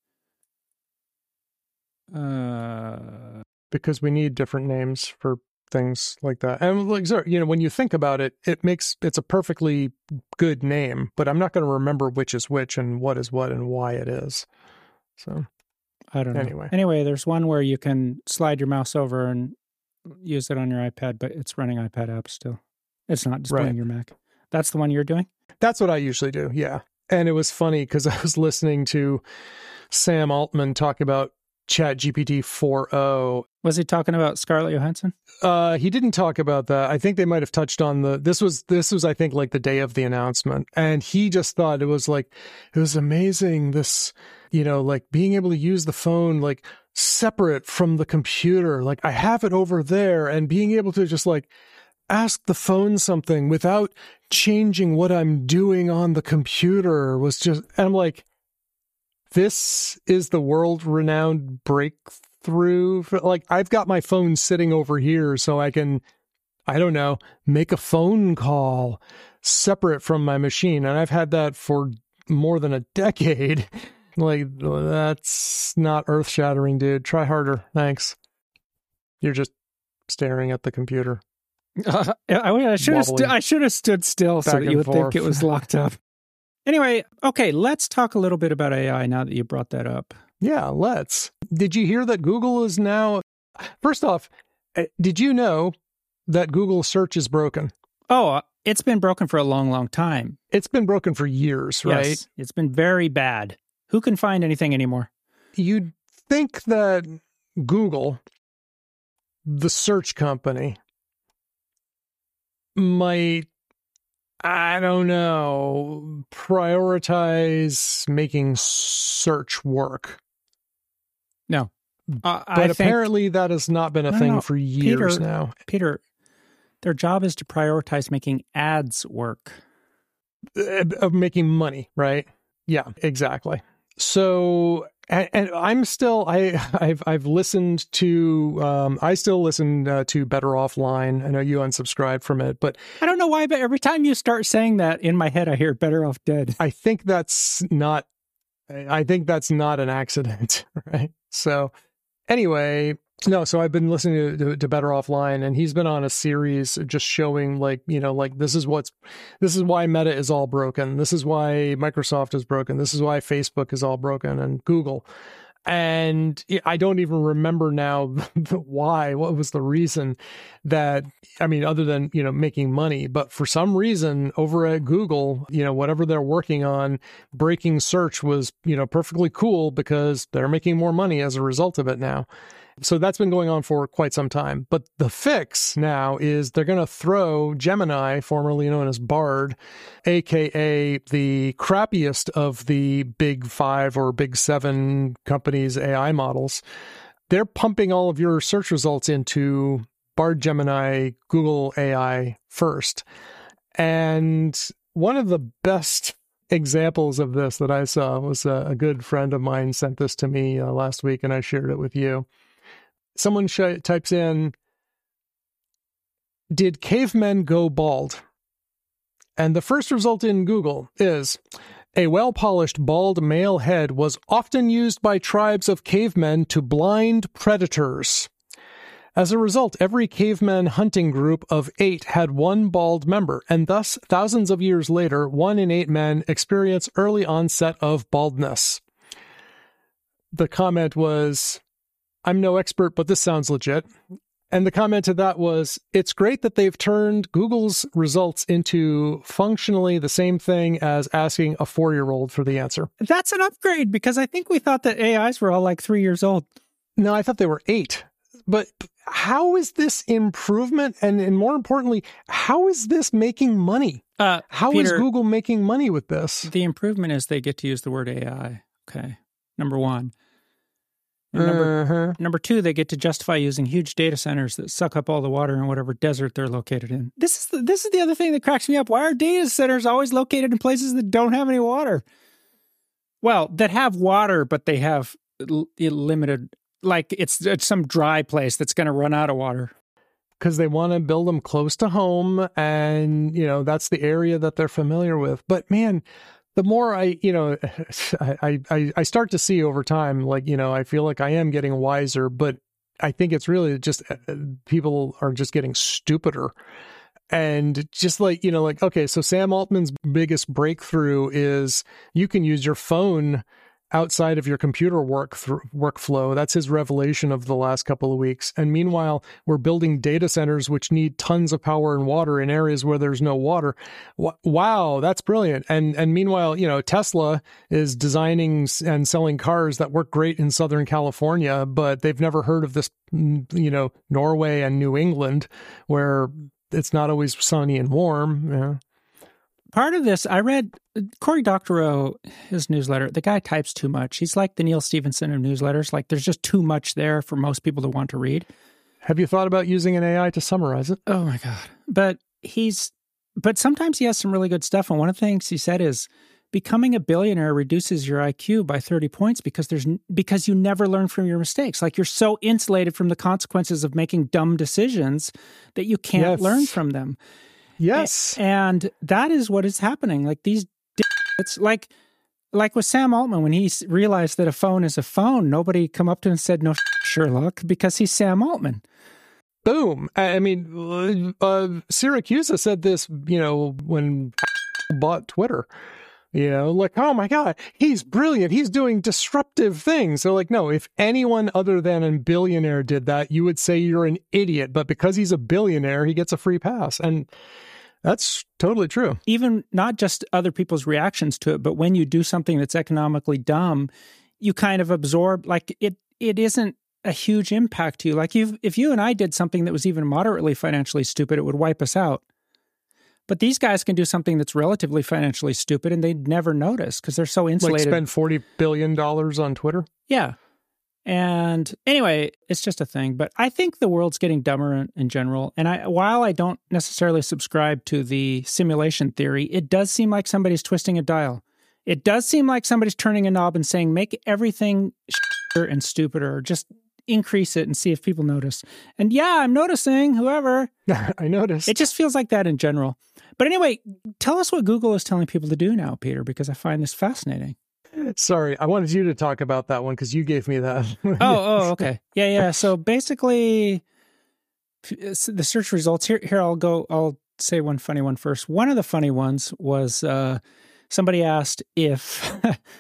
Because we need different names for things like that. And when you think about it, it's a perfectly good name, but I'm not going to remember which is which and what is what and why it is. So I don't know. Anyway, there's one where you can slide your mouse over and use it on your iPad, but it's running iPad apps still. It's not displaying your Mac. That's the one you're doing? That's what I usually do, yeah. And it was funny because I was listening to Sam Altman talk about ChatGPT 4.0. Was he talking about Scarlett Johansson? He didn't talk about that. I think they might have touched on this was I think like the day of the announcement, and he just thought it was amazing, this like being able to use the phone like separate from the computer, like I have it over there, and being able to just like ask the phone something without changing what I'm doing on the computer was just, and I'm like, this is the world-renowned breakthrough. Like, I've got my phone sitting over here so I can, I don't know, make a phone call separate from my machine. And I've had that for more than a decade. Like, that's not earth-shattering, dude. Try harder. Thanks. You're just staring at the computer. I should have stood still so that you would think it was locked up. Anyway, okay, let's talk a little bit about AI now that you brought that up. Yeah, let's. Did you hear that Google is now... First off, did you know that Google search is broken? Oh, it's been broken for a long, long time. It's been broken for years, right? Yes, it's been very bad. Who can find anything anymore? You'd think that Google, the search company, might, I don't know, prioritize making search work. No. But apparently that has not been a thing for years now. Peter, their job is to prioritize making ads work. Of making money, right? Yeah, exactly. So, and I'm still, I've listened to, I still listen to Better Offline. I know you unsubscribed from it, but I don't know why, but every time you start saying that in my head, I hear Better Off Dead. I think that's not an accident, right? So anyway, no, so I've been listening to Better Offline, and he's been on a series just showing like this is why Meta is all broken. This is why Microsoft is broken. This is why Facebook is all broken, and Google. And I don't even remember now why, what was the reason that, I mean, other than, making money, but for some reason over at Google, whatever they're working on, breaking search was, perfectly cool because they're making more money as a result of it now. So that's been going on for quite some time. But the fix now is they're going to throw Gemini, formerly known as Bard, aka the crappiest of the big 5 or big 7 companies' AI models. They're pumping all of your search results into Bard Gemini Google AI first. And one of the best examples of this that I saw was a good friend of mine sent this to me last week, and I shared it with you. Someone types in, "Did cavemen go bald?" And the first result in Google is, "A well-polished bald male head was often used by tribes of cavemen to blind predators. As a result, every caveman hunting group of 8 had one bald member, and thus, thousands of years later, 1 in 8 men experience early onset of baldness." The comment was, "I'm no expert, but this sounds legit." And the comment to that was, it's great that they've turned Google's results into functionally the same thing as asking a 4-year-old for the answer. That's an upgrade, because I think we thought that AIs were all like 3 years old. No, I thought they were 8. But how is this improvement? And more importantly, how is this making money? How is Peter, Google making money with this? The improvement is they get to use the word AI. Okay. Number one. And number two, they get to justify using huge data centers that suck up all the water in whatever desert they're located in. This is the other thing that cracks me up. Why are data centers always located in places that don't have any water? Well, that have water, but they have limited, like it's some dry place that's going to run out of water. Because they want to build them close to home, and, that's the area that they're familiar with. But man, the more I start to see over time, I feel like I am getting wiser, but I think it's really just people are just getting stupider. And just okay, so Sam Altman's biggest breakthrough is you can use your phone outside of your computer workflow. That's his revelation of the last couple of weeks. And meanwhile, we're building data centers which need tons of power and water in areas where there's no water. Wow, that's brilliant. And meanwhile, Tesla is designing and selling cars that work great in Southern California, but they've never heard of this, Norway and New England, where it's not always sunny and warm. Yeah. Part of this, I read Cory Doctorow, his newsletter. The guy types too much. He's like the Neil Stephenson of newsletters. Like, there's just too much there for most people to want to read. Have you thought about using an AI to summarize it? Oh my God. But sometimes he has some really good stuff. And one of the things he said is becoming a billionaire reduces your IQ by 30 points because you never learn from your mistakes. Like, you're so insulated from the consequences of making dumb decisions that you can't learn from them. Yes. And that is what is happening. Like, it's like with Sam Altman, when he realized that a phone is a phone, nobody come up to him and said, "No, Sherlock," because he's Sam Altman. Boom. I mean, Syracuse said this, when bought Twitter. Oh my God, he's brilliant. He's doing disruptive things. So no, if anyone other than a billionaire did that, you would say you're an idiot. But because he's a billionaire, he gets a free pass. And that's totally true. Even not just other people's reactions to it, but when you do something that's economically dumb, you kind of absorb, it isn't a huge impact to you. Like, if you and I did something that was even moderately financially stupid, it would wipe us out. But these guys can do something that's relatively financially stupid and they'd never notice because they're so insulated. Like spend $40 billion on Twitter? Yeah. And anyway, it's just a thing. But I think the world's getting dumber in general. And while I don't necessarily subscribe to the simulation theory, it does seem like somebody's twisting a dial. It does seem like somebody's turning a knob and saying, make everything shittier and stupider, or just increase it and see if people notice. And yeah, I'm noticing, whoever. I noticed. It just feels like that in general. But anyway, tell us what Google is telling people to do now, Peter, because I find this fascinating. Sorry, I wanted you to talk about that one because you gave me that. Oh, okay. Yeah. So basically, the search results here, I'll say one funny one first. One of the funny ones was somebody asked if...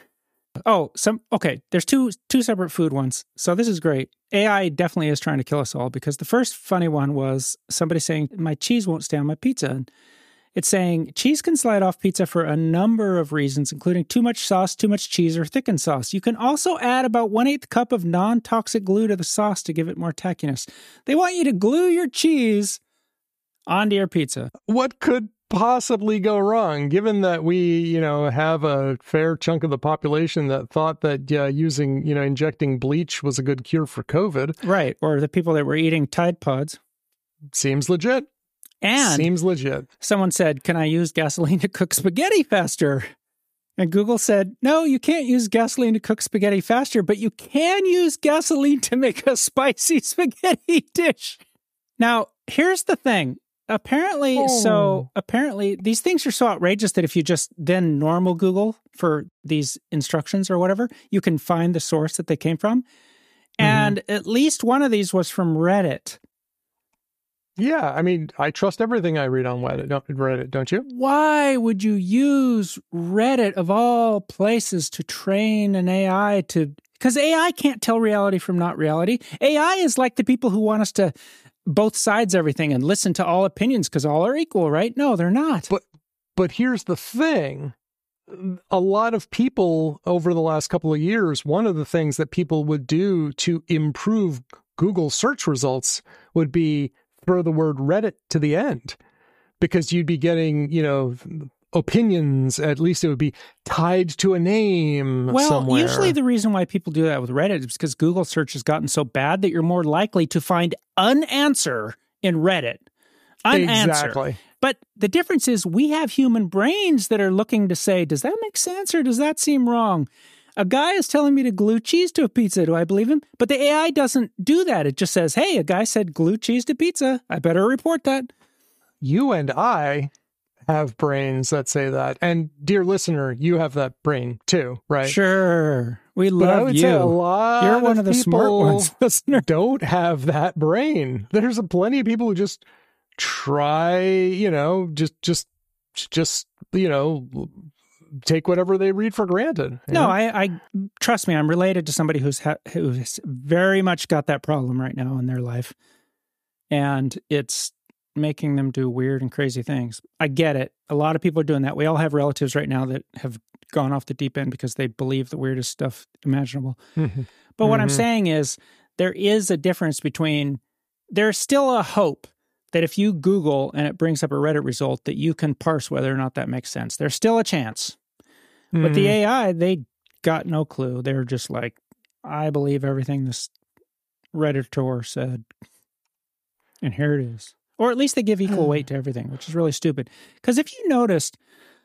there's two separate food ones. So this is great. AI definitely is trying to kill us all, because the first funny one was somebody saying, my cheese won't stay on my pizza. And it's saying cheese can slide off pizza for a number of reasons, including too much sauce, too much cheese, or thickened sauce. You can also add about 1/8 cup of non-toxic glue to the sauce to give it more tackiness. They want you to glue your cheese onto your pizza. What could possibly go wrong, given that we, have a fair chunk of the population that thought that using, injecting bleach was a good cure for COVID? Right. Or the people that were eating Tide Pods. Seems legit. And seems legit. Someone said, can I use gasoline to cook spaghetti faster? And Google said, no, you can't use gasoline to cook spaghetti faster, but you can use gasoline to make a spicy spaghetti dish. Now, here's the thing. Apparently these things are so outrageous that if you just then normal Google for these instructions or whatever, you can find the source that they came from. And at least one of these was from Reddit. Yeah, I mean, I trust everything I read on Reddit, don't you? Why would you use Reddit of all places to train an AI to... Because AI can't tell reality from not reality. AI is like the people who want us to both sides everything and listen to all opinions because all are equal, right? No, they're not. But here's the thing. A lot of people over the last couple of years, one of the things that people would do to improve Google search results would be throw the word Reddit to the end, because you'd be getting, opinions. At least it would be tied to a name somewhere. Usually the reason why people do that with Reddit is because Google search has gotten so bad that you're more likely to find an answer in Reddit. An answer. Exactly. But the difference is we have human brains that are looking to say, does that make sense or does that seem wrong? A guy is telling me to glue cheese to a pizza. Do I believe him? But the AI doesn't do that. It just says, hey, a guy said glue cheese to pizza. I better report that. You and I have brains that say that. And dear listener, you have that brain too, right? Sure. We But love I would you. say a lot You're one of the smart people ones, listener. don't have that brain. There's plenty of people who just try, just take whatever they read for granted. No, I trust me. I'm related to somebody who's very much got that problem right now in their life, and it's making them do weird and crazy things. I get it. A lot of people are doing that. We all have relatives right now that have gone off the deep end because they believe the weirdest stuff imaginable. Mm-hmm. But what I'm saying is there is a difference between, there's still a hope that if you Google and it brings up a Reddit result that you can parse whether or not that makes sense. There's still a chance. But the AI, they got no clue. They're just like, I believe everything this Redditor said. And here it is. Or at least they give equal weight to everything, which is really stupid. Because if you noticed,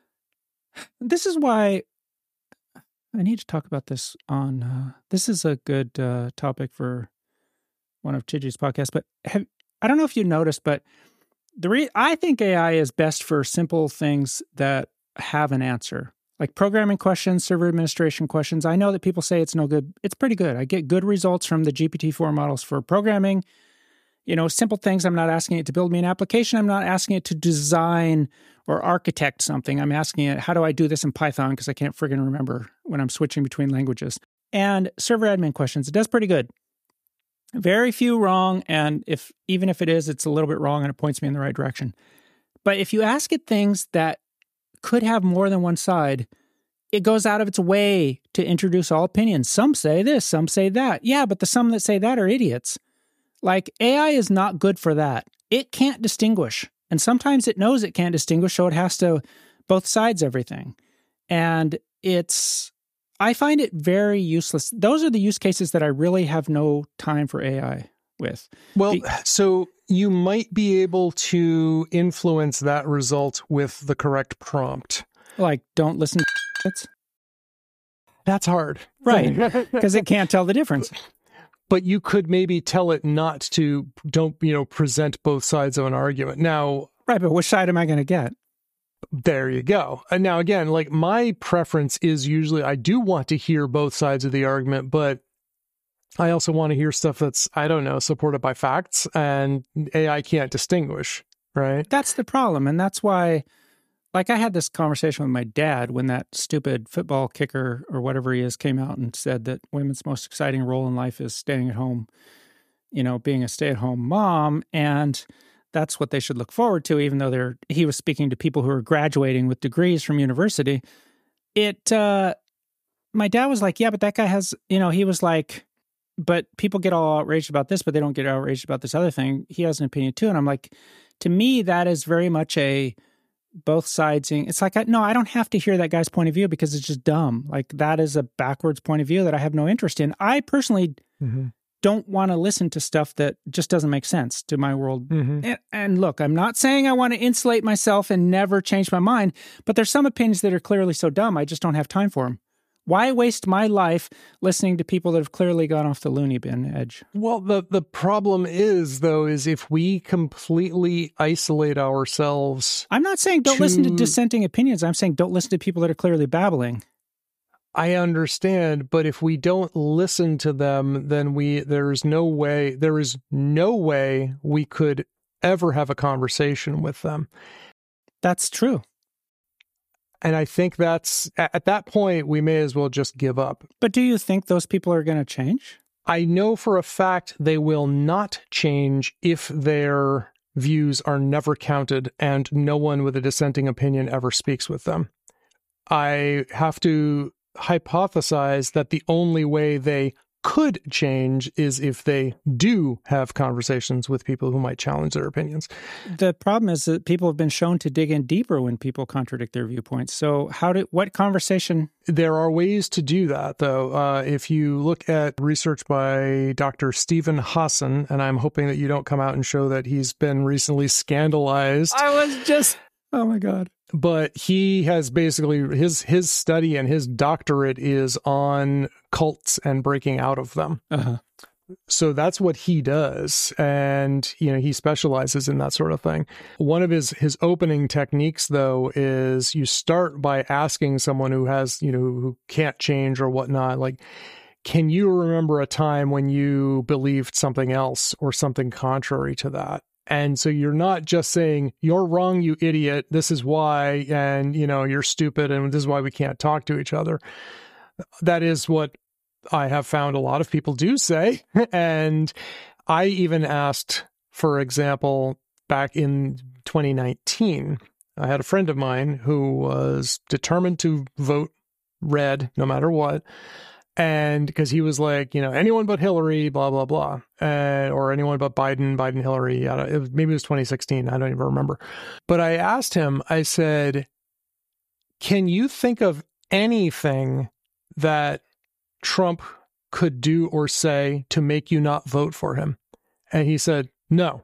this is why I need to talk about this on, this is a good topic for one of Chiji's podcasts, but I don't know if you noticed, but I think AI is best for simple things that have an answer. Like programming questions, server administration questions. I know that people say it's no good. It's pretty good. I get good results from the GPT-4 models for programming. Simple things. I'm not asking it to build me an application. I'm not asking it to design or architect something. I'm asking it, how do I do this in Python? Because I can't friggin' remember when I'm switching between languages. And server admin questions. It does pretty good. Very few wrong. And even if it is, it's a little bit wrong and it points me in the right direction. But if you ask it things that could have more than one side, it goes out of its way to introduce all opinions. Some say this, some say that. Yeah, but the some that say that are idiots. Like, AI is not good for that. It can't distinguish. And sometimes it knows it can't distinguish, so it has to both sides everything. And I find it very useless. Those are the use cases that I really have no time for AI with. Well, so you might be able to influence that result with the correct prompt. Like, don't listen to it. That's hard. Right, because it can't tell the difference. But you could maybe tell it not to, present both sides of an argument. Now, right, but which side am I going to get? There you go. And now, again, like my preference is usually I do want to hear both sides of the argument, but I also want to hear stuff that's, supported by facts, and AI can't distinguish, right? That's the problem. And that's why, like, I had this conversation with my dad when that stupid football kicker or whatever he is came out and said that women's most exciting role in life is staying at home, being a stay-at-home mom. And that's what they should look forward to, even though he was speaking to people who are graduating with degrees from university. My dad was like, yeah, but that guy has, he was like, but people get all outraged about this, but they don't get outraged about this other thing. He has an opinion too. And I'm like, to me, that is very much a both sides. It's like, I don't have to hear that guy's point of view because it's just dumb. Like, that is a backwards point of view that I have no interest in. I personally don't want to listen to stuff that just doesn't make sense to my world. And look, I'm not saying I want to insulate myself and never change my mind, but there's some opinions that are clearly so dumb, I just don't have time for them. Why waste my life listening to people that have clearly gone off the loony bin edge? Well, the problem is if we completely isolate ourselves... I'm not saying don't listen to dissenting opinions. I'm saying don't listen to people that are clearly babbling. I understand, but if we don't listen to them, then there is no way we could ever have a conversation with them. That's true. And I think at that point, we may as well just give up. But do you think those people are going to change? I know for a fact they will not change if their views are never counted and no one with a dissenting opinion ever speaks with them. I have to hypothesize that the only way they could change is if they do have conversations with people who might challenge their opinions. The problem is that people have been shown to dig in deeper when people contradict their viewpoints. So what conversation? There are ways to do that, though. If you look at research by Dr. Stephen Hassan, and I'm hoping that you don't come out and show that he's been recently scandalized. Oh my God. But he has basically, his study and his doctorate is on cults and breaking out of them. Uh-huh. So that's what he does. And, he specializes in that sort of thing. One of his opening techniques, though, is you start by asking someone who has, who can't change or whatnot, like, can you remember a time when you believed something else or something contrary to that? And so you're not just saying, you're wrong, you idiot, this is why, and, you're stupid, and this is why we can't talk to each other. That is what I have found a lot of people do say. And I even asked, for example, back in 2019, I had a friend of mine who was determined to vote red no matter what. And because he was like, anyone but Hillary, blah, blah, blah, or anyone but Biden, Hillary, maybe it was 2016. I don't even remember. But I asked him, I said, can you think of anything that Trump could do or say to make you not vote for him? And he said, no.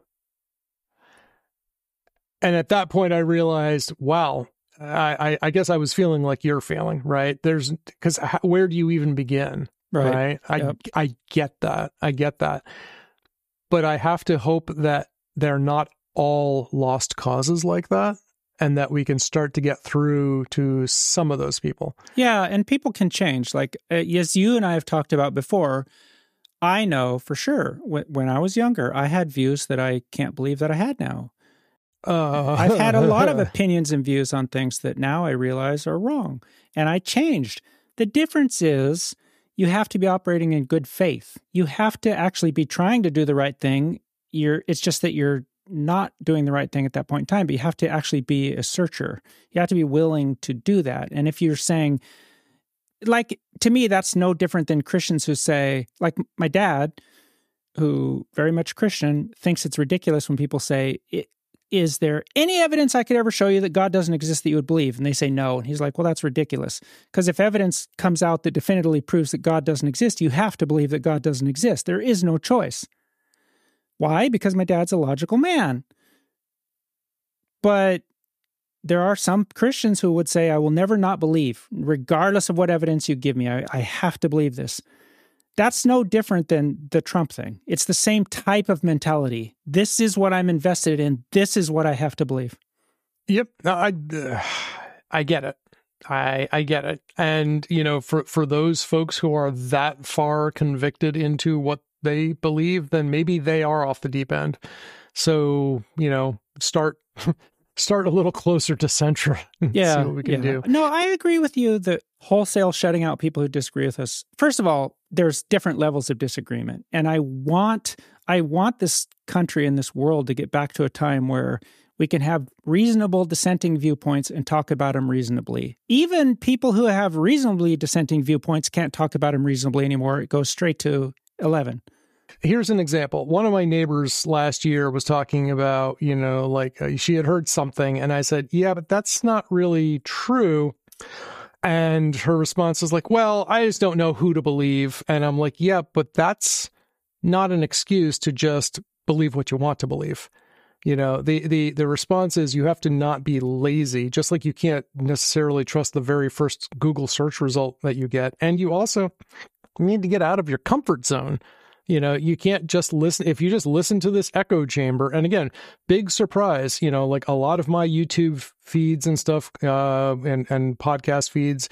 And at that point, I realized, wow. I guess I was feeling like you're feeling, right? Because where do you even begin? Right. Yep. I get that. But I have to hope that they're not all lost causes like that, and that we can start to get through to some of those people. Yeah. And people can change. Like, as you and I have talked about before, I know for sure when I was younger, I had views that I can't believe that I had now. I've had a lot of opinions and views on things that now I realize are wrong, and I changed. The difference is you have to be operating in good faith. You have to actually be trying to do the right thing. It's just that you're not doing the right thing at that point in time, but you have to actually be a searcher. You have to be willing to do that. And if you're saying, like, to me, that's no different than Christians who say, like my dad, who very much Christian, thinks it's ridiculous when people say, is there any evidence I could ever show you that God doesn't exist that you would believe? And they say no. And he's like, well, that's ridiculous. Because if evidence comes out that definitively proves that God doesn't exist, you have to believe that God doesn't exist. There is no choice. Why? Because my dad's a logical man. But there are some Christians who would say, I will never not believe, regardless of what evidence you give me. I have to believe this. That's no different than the Trump thing. It's the same type of mentality. This is what I'm invested in. This is what I have to believe. Yep. I get it. I get it. And, for those folks who are that far convicted into what they believe, then maybe they are off the deep end. So, start a little closer to center and see what we can do. No, I agree with you that wholesale shutting out people who disagree with us. First of all, there's different levels of disagreement. And I want this country and this world to get back to a time where we can have reasonable dissenting viewpoints and talk about them reasonably. Even people who have reasonably dissenting viewpoints can't talk about them reasonably anymore. It goes straight to 11. Here's an example. One of my neighbors last year was talking about, she had heard something, and I said, yeah, but that's not really true. And her response was like, well, I just don't know who to believe. And I'm like, yeah, but that's not an excuse to just believe what you want to believe. The response is you have to not be lazy, just like you can't necessarily trust the very first Google search result that you get. And you also need to get out of your comfort zone. You can't just listen. If you just listen to this echo chamber, and again, big surprise, like a lot of my YouTube feeds and stuff, and podcast feeds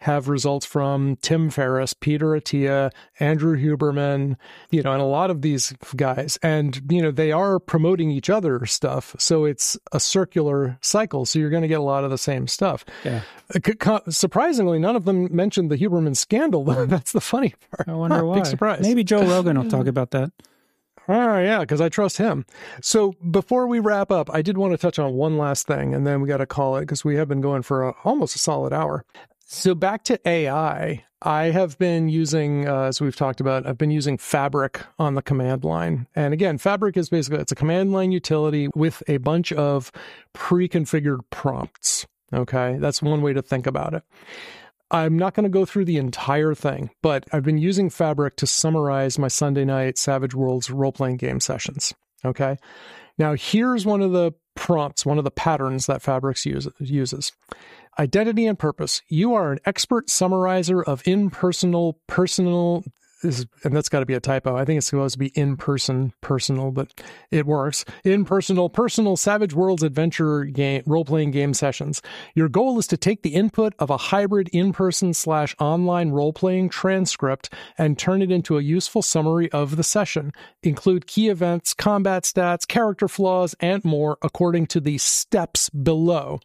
have results from Tim Ferriss, Peter Attia, Andrew Huberman, and a lot of these guys. And, they are promoting each other's stuff. So it's a circular cycle. So you're going to get a lot of the same stuff. Yeah. Surprisingly, none of them mentioned the Huberman scandal, though. That's the funny part. I wonder why. Big surprise. Maybe Joe Rogan will talk about that. Oh, yeah, because I trust him. So before we wrap up, I did want to touch on one last thing, and then we got to call it because we have been going for almost a solid hour. So back to AI, I have been using, as we've talked about, I've been using Fabric on the command line. And again, Fabric is basically, it's a command line utility with a bunch of pre-configured prompts. Okay, that's one way to think about it. I'm not going to go through the entire thing, but I've been using Fabric to summarize my Sunday night Savage Worlds role-playing game sessions, okay? Now, here's one of the prompts, one of the patterns that Fabric uses. Identity and purpose. You are an expert summarizer of impersonal, personal, and that's got to be a typo. I think it's supposed to be in-person, personal, but it works. Personal Savage Worlds adventure game, role-playing game sessions. Your goal is to take the input of a hybrid in-person/online role-playing transcript and turn it into a useful summary of the session. Include key events, combat stats, character flaws, and more according to the steps below.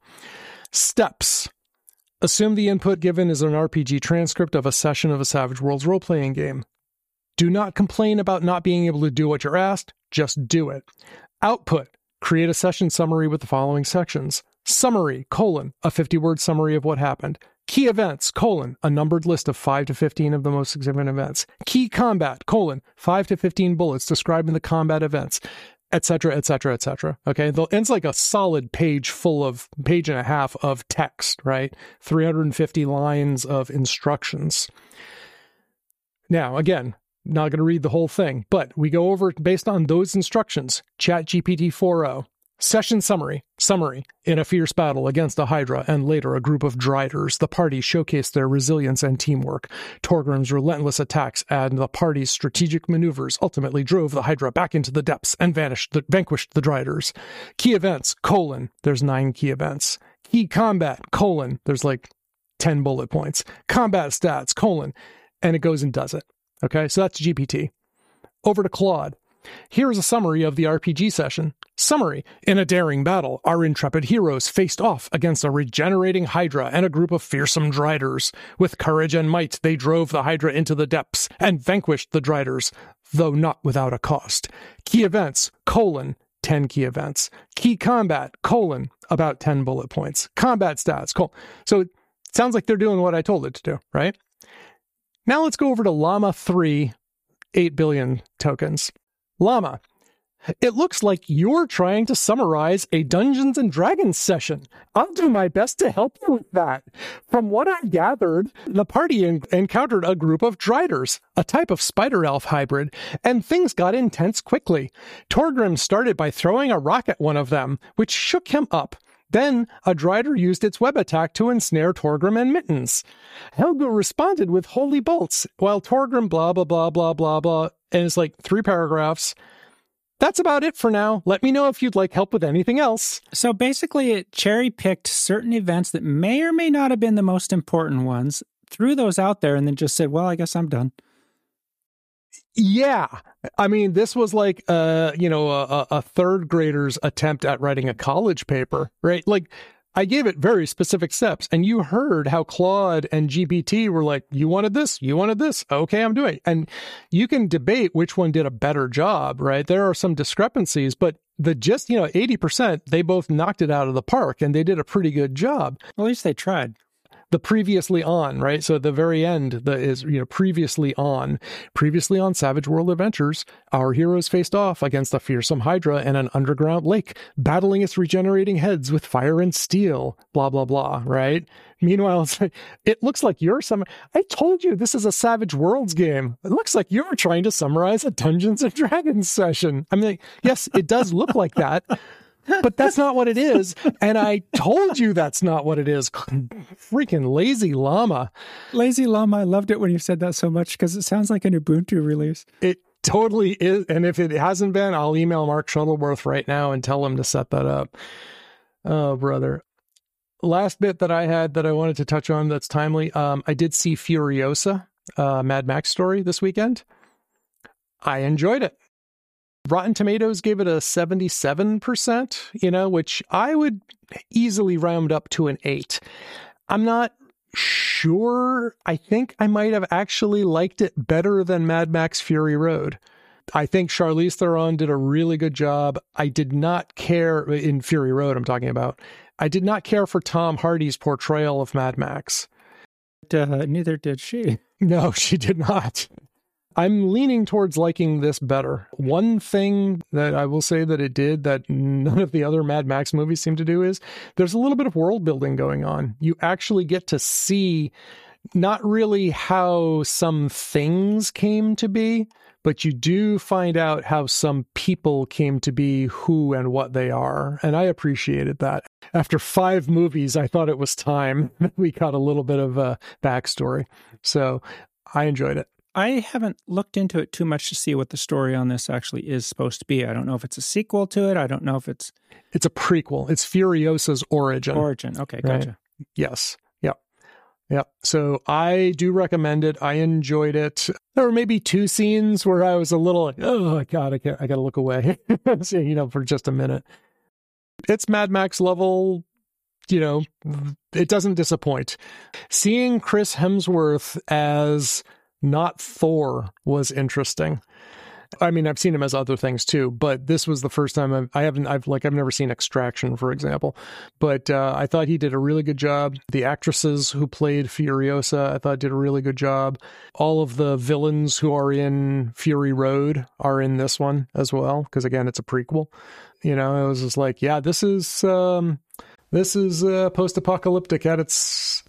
Steps. Assume the input given is an RPG transcript of a session of a Savage Worlds role-playing game. Do not complain about not being able to do what you're asked, just do it. Output. Create a session summary with the following sections. Summary, a 50-word summary of what happened. Key events, a numbered list of 5 to 15 of the most significant events. Key combat, 5 to 15 bullets describing the combat events, etc., etc., etc. Okay, it's like a solid page and a half of text, right? 350 lines of instructions. Now, again, not going to read the whole thing, but we go over based on those instructions. ChatGPT 4.0. Session summary. In a fierce battle against a Hydra and later a group of Driders, the party showcased their resilience and teamwork. Torgrim's relentless attacks and the party's strategic maneuvers ultimately drove the Hydra back into the depths and vanquished the Driders. Key events, there's 9 key events. Key combat, there's like 10 bullet points. Combat stats, and it goes and does it. Okay, so that's GPT. Over to Claude. Here is a summary of the RPG session. Summary. In a daring battle, our intrepid heroes faced off against a regenerating Hydra and a group of fearsome Driders. With courage and might, they drove the Hydra into the depths and vanquished the Driders, though not without a cost. Key events, 10 key events. Key combat, about 10 bullet points. Combat stats, So it sounds like they're doing what I told it to do, right? Now let's go over to Llama 3, 8 billion tokens. Llama, it looks like you're trying to summarize a Dungeons & Dragons session. I'll do my best to help you with that. From what I gathered, the party encountered a group of Driders, a type of spider elf hybrid, and things got intense quickly. Torgrim started by throwing a rock at one of them, which shook him up. Then, a Drider used its web attack to ensnare Torgrim and Mittens. Helga responded with holy bolts, while Torgrim blah, blah, blah, blah, blah, blah, and it's like 3 paragraphs. That's about it for now. Let me know if you'd like help with anything else. So basically, it cherry-picked certain events that may or may not have been the most important ones, threw those out there, and then just said, well, I guess I'm done. Yeah. I mean, this was like, a third grader's attempt at writing a college paper, right? Like, I gave it very specific steps, and you heard how Claude and GPT were like, you wanted this? Okay, I'm doing it. And you can debate which one did a better job, right? There are some discrepancies, but the just, 80%, they both knocked it out of the park, and they did a pretty good job. Well, at least they tried. The previously on, right? So at the very end is previously on Savage World Adventures, our heroes faced off against a fearsome Hydra in an underground lake, battling its regenerating heads with fire and steel, blah, blah, blah, right? Meanwhile, it looks like you're I told you this is a Savage Worlds game. It looks like you're trying to summarize a Dungeons & Dragons session. I mean, yes, it does look like that. But that's not what it is. And I told you that's not what it is. Freaking lazy llama. Lazy llama. I loved it when you said that so much because it sounds like an Ubuntu release. It totally is. And if it hasn't been, I'll email Mark Shuttleworth right now and tell him to set that up. Oh, brother. last bit that I had that I wanted to touch on that's timely. I did see Furiosa, Mad Max story this weekend. I enjoyed it. Rotten Tomatoes gave it a 77%, which I would easily round up to an 8. I'm not sure. I think I might have actually liked it better than Mad Max Fury Road. I think Charlize Theron did a really good job. I did not care, in Fury Road I'm talking about, I did not care for Tom Hardy's portrayal of Mad Max. Neither did she. No, she did not. I'm leaning towards liking this better. One thing that I will say that it did that none of the other Mad Max movies seem to do is there's a little bit of world building going on. You actually get to see not really how some things came to be, but you do find out how some people came to be, who and what they are. And I appreciated that. After 5 movies, I thought it was time we got a little bit of a backstory. So I enjoyed it. I haven't looked into it too much to see what the story on this actually is supposed to be. I don't know if it's a sequel to it. I don't know if it's a prequel. It's Furiosa's origin. Okay, gotcha. Right? Yes. Yep. So I do recommend it. I enjoyed it. There were maybe 2 scenes where I was a little like, oh God, I got to look away, for just a minute. It's Mad Max level. It doesn't disappoint. Seeing Chris Hemsworth as not Thor was interesting. I mean, I've seen him as other things too, but this was the first time I've never seen Extraction, for example, but I thought he did a really good job. The actresses who played Furiosa, I thought did a really good job. All of the villains who are in Fury Road are in this one as well, because again, it's a prequel. It was just like, yeah, this is post-apocalyptic at its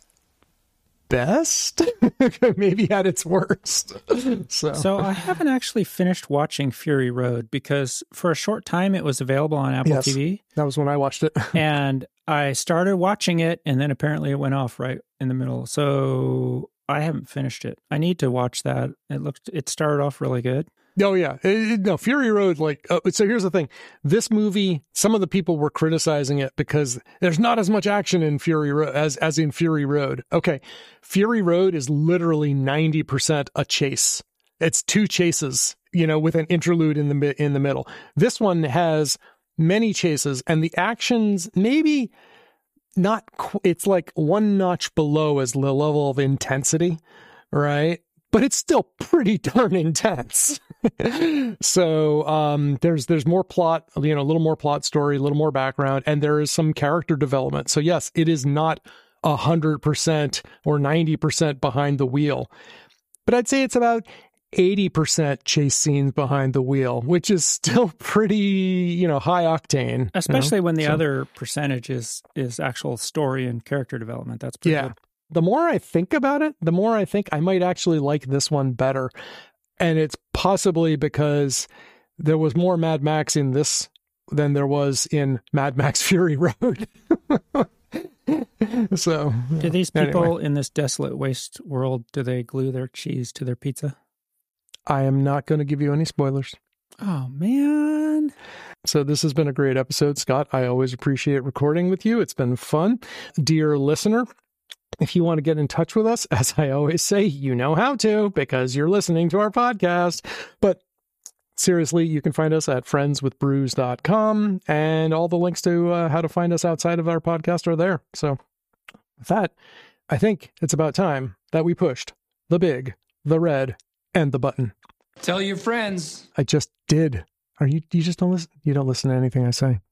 best, maybe at its worst. So I haven't actually finished watching Fury Road because for a short time it was available on Apple TV. That was when I watched it. And I started watching it and then apparently it went off right in the middle. So I haven't finished it. I need to watch that. It started off really good. Oh, yeah. No, Fury Road, so here's the thing. This movie, some of the people were criticizing it because there's not as much action in Fury Road as in Fury Road. Okay, Fury Road is literally 90% a chase. It's 2 chases, with an interlude in the middle. This one has many chases, and the actions maybe not. It's like one notch below as the level of intensity, right? But it's still pretty darn intense. So there's more plot, a little more plot story, a little more background, and there is some character development. So yes, it is not 100% or 90% behind the wheel, but I'd say it's about 80% chase scenes behind the wheel, which is still pretty, high octane. Especially when the other percentage is actual story and character development. That's pretty good. The more I think about it, the more I think I might actually like this one better. And it's possibly because there was more Mad Max in this than there was in Mad Max Fury Road. So, do these people in this desolate waste world, do they glue their cheese to their pizza? I am not going to give you any spoilers. Oh, man. So this has been a great episode, Scott. I always appreciate recording with you. It's been fun. Dear listener, if you want to get in touch with us, as I always say, you know how to because you're listening to our podcast. But seriously, you can find us at friendswithbrews.com, and all the links to how to find us outside of our podcast are there. So with that, I think it's about time that we pushed the big, the red, and the button. Tell your friends. I just did. You just don't listen? You don't listen to anything I say.